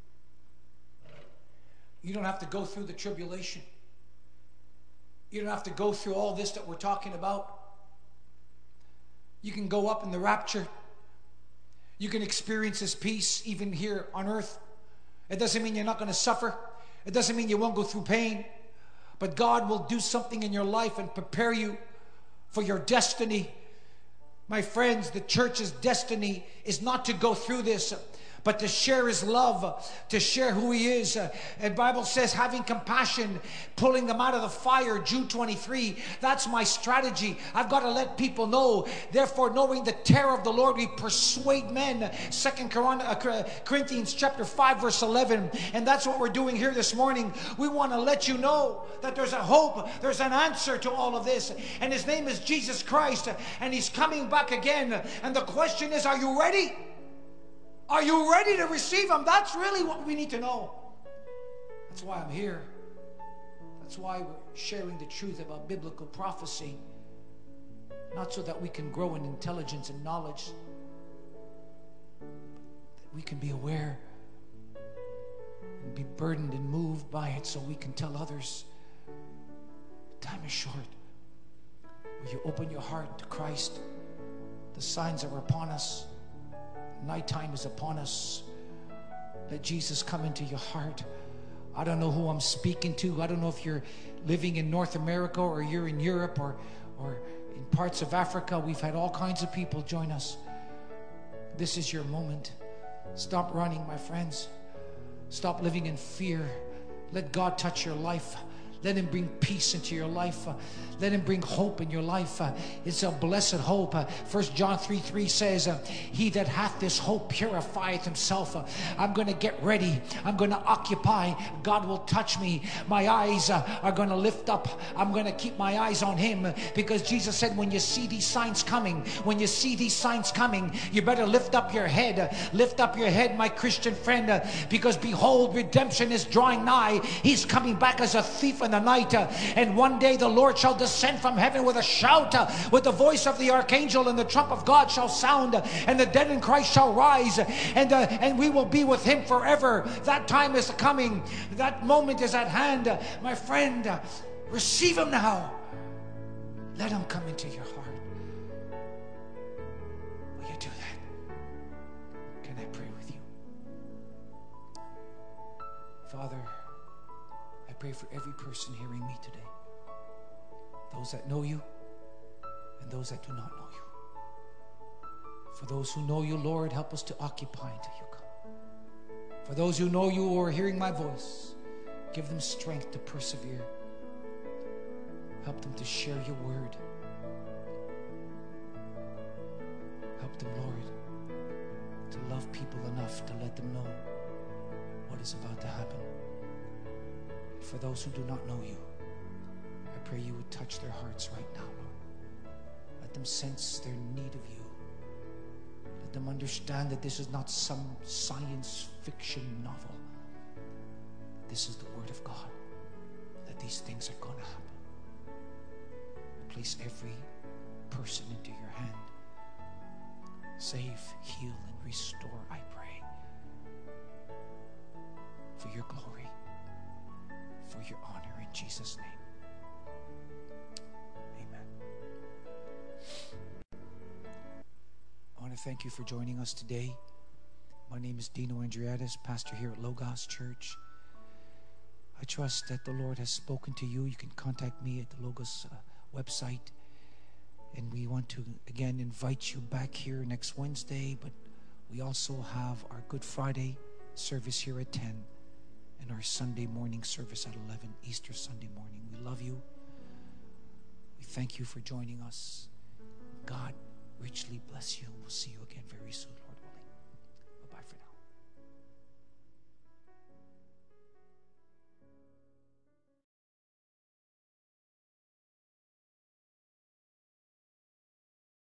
You don't have to go through the tribulation. You don't have to go through all this that we're talking about. You can go up in the rapture. You can experience His peace even here on earth. It doesn't mean you're not going to suffer. It doesn't mean you won't go through pain. But God will do something in your life and prepare you for your destiny. My friends, the church's destiny is not to go through this, but to share His love, to share who He is. And the Bible says having compassion, pulling them out of the fire, Jude 23. That's my strategy. I've got to let people know. Therefore, knowing the terror of the Lord, we persuade men. 2 Corinthians chapter 5 verse 11. And that's what we're doing here this morning. We want to let you know that there's a hope, there's an answer to all of this. And His name is Jesus Christ. And He's coming back again. And the question is, are you ready? Are you ready to receive Him? That's really what we need to know. That's why I'm here. That's why we're sharing the truth about biblical prophecy. Not so that we can grow in intelligence and knowledge, we can be aware and be burdened and moved by it, so we can tell others, time is short. Will you open your heart to Christ? The signs are upon us. Nighttime is upon us. Let Jesus come into your heart. I don't know who I'm speaking to. I don't know if you're living in North America or you're in Europe or in parts of Africa. We've had all kinds of people join us. This is your moment. Stop running, my friends. Stop living in fear. Let God touch your life. Let him bring peace into your life. Let him bring hope in your life. It's a blessed hope. 1 John 3:3 says, he that hath this hope purifieth himself. I'm going to get ready. I'm going to occupy. God will touch me. My eyes are going to lift up. I'm going to keep my eyes on him, because Jesus said, when you see these signs coming, you better lift up your head. Lift up your head, my Christian friend, because behold, redemption is drawing nigh. He's coming back as a thief in the night, and one day the Lord shall descend from heaven with a shout, with the voice of the archangel, and the trump of God shall sound, and the dead in Christ shall rise, and we will be with him forever. That time is coming. That moment is at hand. My friend, receive him now. Let him come into your heart. Will you do that? Can I pray with you? Father, I pray for every person hearing me today. Those that know you and those that do not know you. For those who know you, Lord, help us to occupy until you come. For those who know you or are hearing my voice, give them strength to persevere. Help them to share your word. Help them, Lord, to love people enough to let them know what is about to happen. For those who do not know you, I pray you would touch their hearts right now, Lord. Let them sense their need of you. Let them understand that this is not some science fiction novel. This is the Word of God, that these things are going to happen. Place every person into your hand. Save, heal, and restore, I pray, for your glory, for your honor, in Jesus' name. Amen. I want to thank you for joining us today. My name is Dino Andriadis, pastor here at Logos Church. I trust that the Lord has spoken to you. You can contact me at the Logos website. And we want to, again, invite you back here next Wednesday. But we also have our Good Friday service here at 10 and our Sunday morning service at 11, Easter Sunday morning. We love you. We thank you for joining us. God richly bless you. We'll see you again very soon.